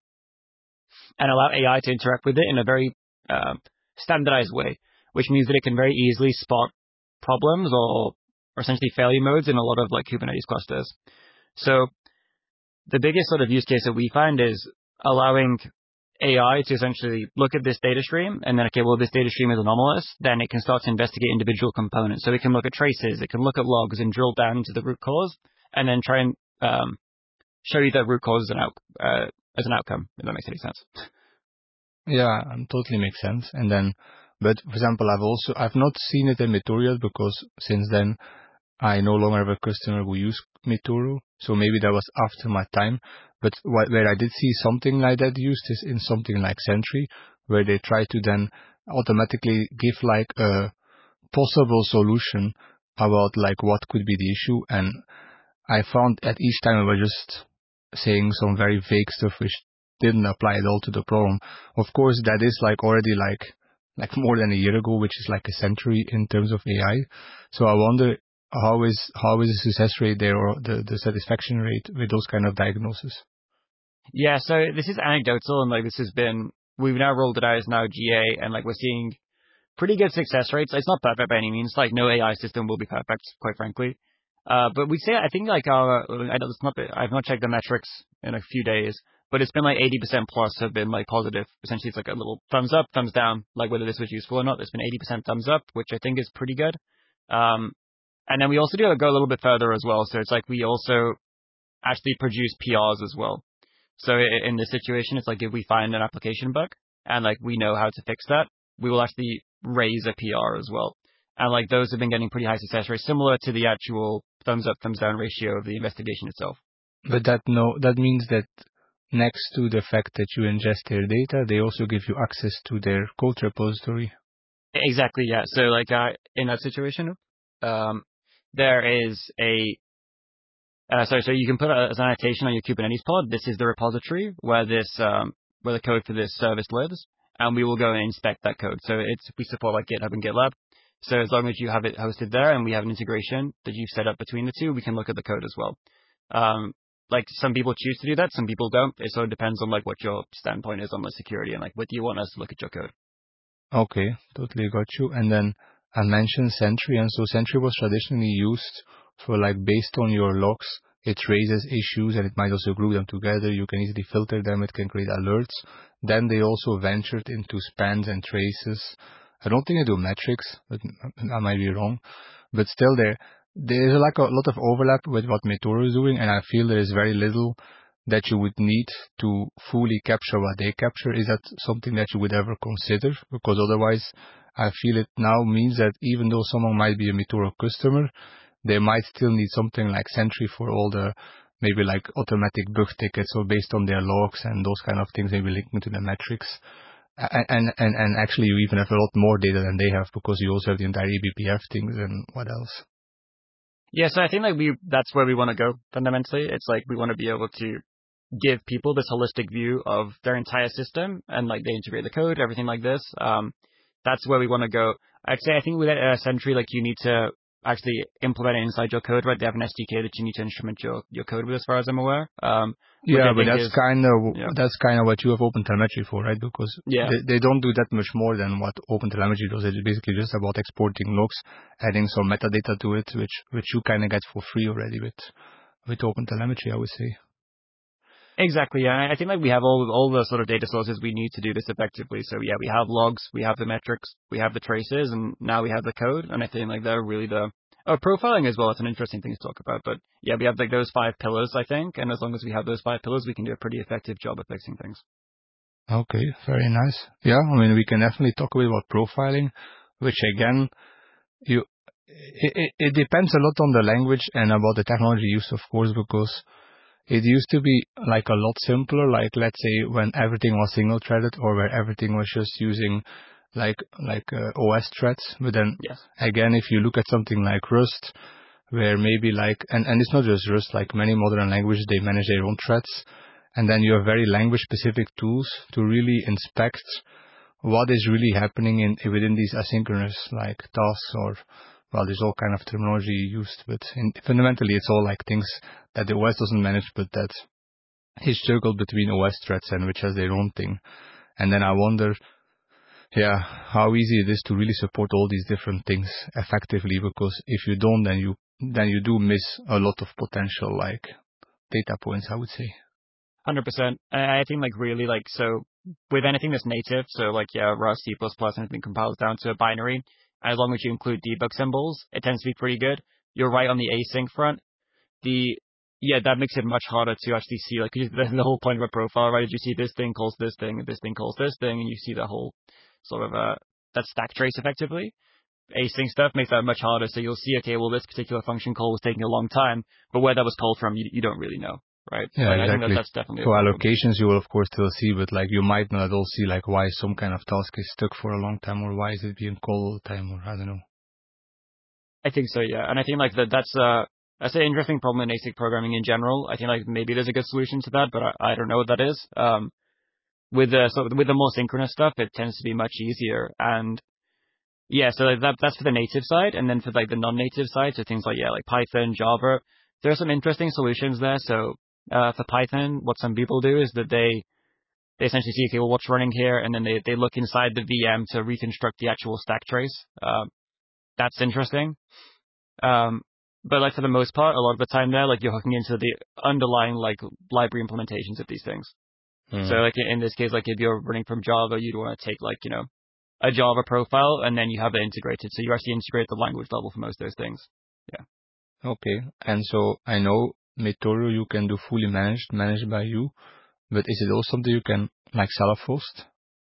Speaker 3: and allow A I to interact with it in a very uh, standardized way, which means that it can very easily spot problems or, or essentially failure modes in a lot of like Kubernetes clusters. So the biggest sort of use case that we find is allowing A I to essentially look at this data stream and then, okay, well, this data stream is anomalous. Then it can start to investigate individual components. So it can look at traces, it can look at logs and drill down into the root cause and then try and um, show you that root cause as an, out, uh, as an outcome, if that makes any sense.
Speaker 1: Yeah, um, totally makes sense. And then, but for example, I've also, I've not seen it in Metoro because since then I no longer have a customer who use Metoro. So maybe that was after my time. But what, where I did see something like that used is in something like Sentry, where they try to then automatically give like a possible solution about like what could be the issue. And I found at each time I was just saying some very vague stuff which didn't apply at all to the problem. Of course, that is like already like like more than a year ago, which is like a century in terms of A I. So I wonder how is how is the success rate there or the, the satisfaction rate with those kind of diagnoses?
Speaker 3: Yeah, so this is anecdotal and like this has been, we've now rolled it out as now G A and like we're seeing pretty good success rates. It's not perfect by any means. Like no A I system will be perfect, quite frankly. Uh, but we say, I think like our, I don't, it's not, I've not checked the metrics in a few days, but it's been like eighty percent plus have been like positive. Essentially it's like a little thumbs up, thumbs down, like whether this was useful or not. There's been eighty percent thumbs up, which I think is pretty good. Um, and then we also do go a little bit further as well. So it's like we also actually produce P Rs as well. So in this situation, it's like if we find an application bug and like we know how to fix that, we will actually raise a P R as well. And like those have been getting pretty high success rates, similar to the actual thumbs up, thumbs down ratio of the investigation itself.
Speaker 1: But that no, that means that next to the fact that you ingest their data, they also give you access to their code repository.
Speaker 3: Exactly, yeah. So like uh, in that situation, um, there is a uh, sorry, so you can put a, as an annotation on your Kubernetes pod. This is the repository where this um, where the code for this service lives, and we will go and inspect that code. So it's we support like GitHub and GitLab. So as long as you have it hosted there and we have an integration that you've set up between the two, we can look at the code as well. Um, like some people choose to do that, some people don't. It sort of depends on like what your standpoint is on the security and like what do you want us to look at your code.
Speaker 1: Okay, totally got you. And then I mentioned Sentry, and so Sentry was traditionally used for like based on your logs, it raises issues and it might also group them together. You can easily filter them. It can create alerts. Then they also ventured into spans and traces. I don't think they do metrics, but I might be wrong. But still there, there is like a lot of overlap with what Metoro is doing, and I feel there is very little that you would need to fully capture what they capture. Is that something that you would ever consider? Because otherwise, I feel it now means that even though someone might be a Metoro customer, they might still need something like Sentry for all the maybe like automatic bug tickets or based on their logs and those kind of things, maybe linking to the metrics. And, and, and, and actually you even have a lot more data than they have because you also have the entire E B P F things and what else.
Speaker 3: Yeah, so I think like we, that's where we want to go fundamentally. It's like we want to be able to give people this holistic view of their entire system and like they integrate the code, everything like this. Um, that's where we want to go. I'd say I think with uh, Sentry, like you need to actually implement it inside your code, right? They have an S D K that you need to instrument your, your code with, as far as I'm aware. Um,
Speaker 1: yeah, but that's
Speaker 3: is,
Speaker 1: kind of
Speaker 3: yeah.
Speaker 1: that's kind of what you have OpenTelemetry for, right? Because
Speaker 3: yeah.
Speaker 1: they, they don't do that much more than what OpenTelemetry does. It's basically just about exporting logs, adding some metadata to it, which which you kind of get for free already with with OpenTelemetry, I would say.
Speaker 3: Exactly, yeah. I think like we have all all the sort of data sources we need to do this effectively. So yeah, we have logs, we have the metrics, we have the traces, and now we have the code. And I think like they're really the oh profiling as well. It's an interesting thing to talk about. But yeah, we have like those five pillars, I think, and as long as we have those five pillars, we can do a pretty effective job of fixing things.
Speaker 1: Okay, very nice. Yeah, I mean we can definitely talk a bit about profiling, which again, you it, it, it depends a lot on the language and about the technology used, of course, because it used to be like a lot simpler, like let's say when everything was single threaded or where everything was just using like like uh, O S threads. But then
Speaker 3: yes.
Speaker 1: again, if you look at something like Rust, where maybe like, and, and it's not just Rust, like many modern languages, they manage their own threads. And then you have very language specific tools to really inspect what is really happening in within these asynchronous like tasks or well, there's all kind of terminology used, but in, fundamentally it's all like things that the O S doesn't manage, but that is juggled between O S threads and which has their own thing. And then I wonder, yeah, how easy it is to really support all these different things effectively, because if you don't, then you, then you do miss a lot of potential like data points, I would say.
Speaker 3: one hundred percent. I think like really like, so with anything that's native, so like, yeah, Rust, C plus plus, anything compiles down to a binary, as long as you include debug symbols, it tends to be pretty good. You're right on the async front. The, yeah, that makes it much harder to actually see, like, the, the whole point of a profile, right? You see this thing calls this thing, and this thing calls this thing, and you see the whole sort of, uh, that stack trace effectively. Async stuff makes that much harder, so you'll see, okay, well, this particular function call was taking a long time, but where that was called from, you, you don't really know. Right.
Speaker 1: Yeah,
Speaker 3: like,
Speaker 1: exactly.
Speaker 3: I think that that's definitely
Speaker 1: so allocations you will of course still see, but like you might not all see like why some kind of task is stuck for a long time or why is it being called all the time or I don't know.
Speaker 3: I think so, yeah. And I think like that that's uh that's an interesting problem in ASIC programming in general. I think like maybe there's a good solution to that, but I, I don't know what that is. Um, with the so with the more synchronous stuff, it tends to be much easier. And yeah, so like that that's for the native side, and then for like the non-native side, so things like yeah, like Python, Java, there are some interesting solutions there. So uh, for Python, what some people do is that they they essentially see, okay, well, what's running here, and then they they look inside the V M to reconstruct the actual stack trace. Um, that's interesting. Um, but like for the most part, a lot of the time there, like you're hooking into the underlying like library implementations of these things. Mm. So like in this case, like if you're running from Java, you'd want to take like, you know, a Java profile and then you have it integrated. So you actually integrate the language level for most of those things. Yeah.
Speaker 1: Okay. And so I know Metoro you can do fully managed, managed by you, but is it also something you can like self-host?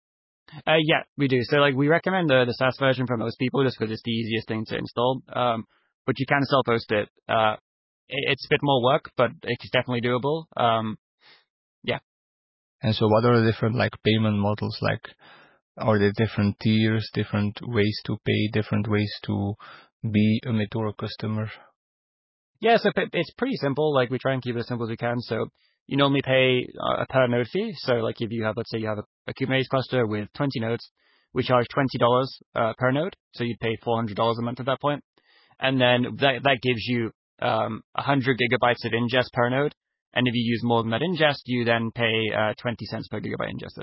Speaker 3: Uh, yeah, we do. So like we recommend the, the SaaS version for most people just because it's the easiest thing to install. Um, but you can self-host it. Uh, it, it's a bit more work, but it's definitely doable. Um, yeah.
Speaker 1: And so what are the different like payment models? Like, are there different tiers, different ways to pay, different ways to be a Metoro customer?
Speaker 3: Yeah, so it's pretty simple. Like we try and keep it as simple as we can. So you normally pay a per node fee. So like if you have, let's say you have a, a Kubernetes cluster with twenty nodes, we charge twenty dollars uh, per node. So you'd pay four hundred dollars a month at that point. And then that, that gives you um, one hundred gigabytes of ingest per node. And if you use more than that ingest, you then pay uh, twenty cents per gigabyte ingested.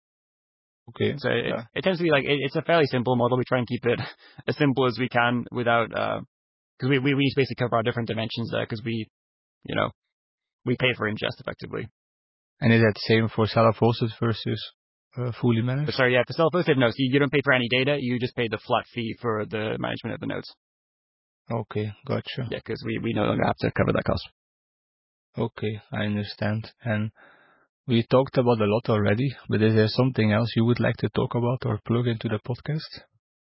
Speaker 1: Okay.
Speaker 3: So it,
Speaker 1: yeah.
Speaker 3: it tends to be like, it, it's a fairly simple model. We try and keep it as simple as we can without, uh, because we, we, we basically cover our different dimensions there because we, you know, we pay for ingest effectively.
Speaker 1: And is that same for self-hosted versus uh, fully managed?
Speaker 3: But sorry, yeah, for self-hosted, no. So you, you don't pay for any data. You just pay the flat fee for the management of the nodes.
Speaker 1: Okay, gotcha.
Speaker 3: Yeah, because we, we no longer have to cover that cost.
Speaker 1: Okay, I understand. And we talked about a lot already, but is there something else you would like to talk about or plug into the podcast?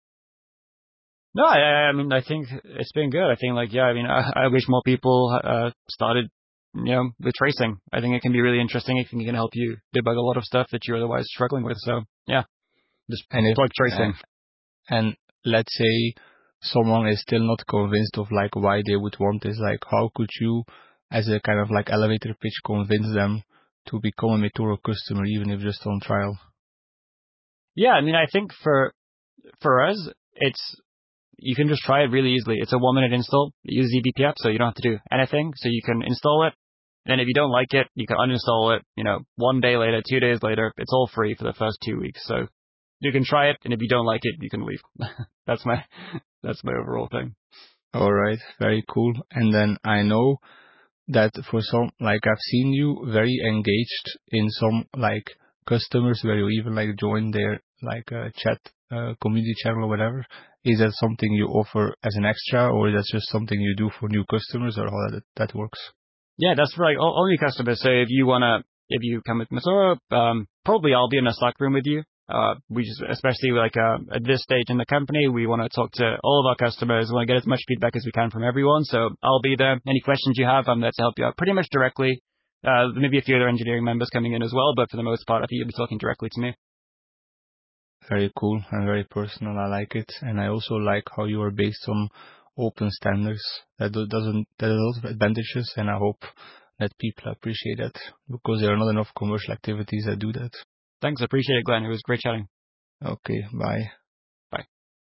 Speaker 3: No, I, I mean, I think it's been good. I think, like, yeah, I mean, I, I wish more people uh, started, you know, with tracing. I think it can be really interesting. It can, can help you debug a lot of stuff that you're otherwise struggling with. So, yeah, just
Speaker 1: and if,
Speaker 3: plug tracing.
Speaker 1: Uh, and let's say someone is still not convinced of, like, why they would want this. Like, how could you, as a kind of, like, elevator pitch, convince them to become a Metoro customer, even if just on trial?
Speaker 3: Yeah, I mean, I think for for us, it's you can just try it really easily. It's a one-minute install. Use eBPF, so you don't have to do anything. So you can install it. And if you don't like it, you can uninstall it, you know, one day later, two days later. It's all free for the first two weeks. So you can try it, and if you don't like it, you can leave. That's my that's my overall thing.
Speaker 1: All right, very cool. And then I know that for some, like I've seen you very engaged in some like customers where you even like join their like uh, chat uh, community channel or whatever. Is that something you offer as an extra, or is that just something you do for new customers, or how that that works?
Speaker 3: Yeah, that's right. All, all your customers. So if you wanna, if you come with Mozilla, um, probably I'll be in a Slack room with you. Uh, we just, especially like uh, at this stage in the company, we want to talk to all of our customers. We want to get as much feedback as we can from everyone. So I'll be there. Any questions you have, I'm there to help you out pretty much directly. Uh, maybe a few other engineering members coming in as well, but for the most part, I think you'll be talking directly to me.
Speaker 1: Very cool and very personal. I like it, and I also like how you are based on open standards. That do- doesn't that has a lot of advantages, and I hope that people appreciate that, because there are not enough commercial activities that do that.
Speaker 3: Thanks, I appreciate it, Glenn. It was great chatting.
Speaker 1: Okay, bye.
Speaker 3: Bye.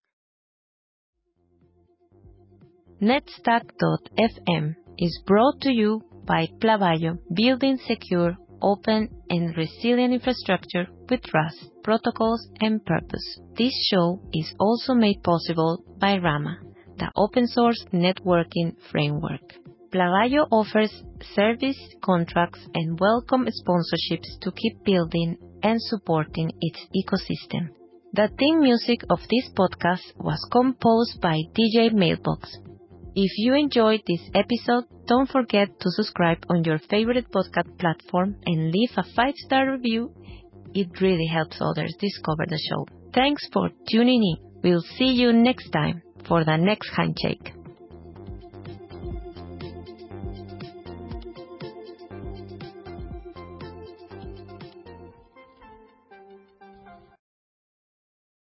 Speaker 2: netstack dot f m is brought to you by Plavayo, building secure, open, and resilient infrastructure with Rust, protocols, and purpose. This show is also made possible by Rama, the open-source networking framework. Plavayo offers service contracts and welcome sponsorships to keep building and supporting its ecosystem. The theme music of this podcast was composed by D J Mailbox. If you enjoyed this episode, don't forget to subscribe on your favorite podcast platform and leave a five-star review. It really helps others discover the show. Thanks for tuning in. We'll see you next time for the next handshake.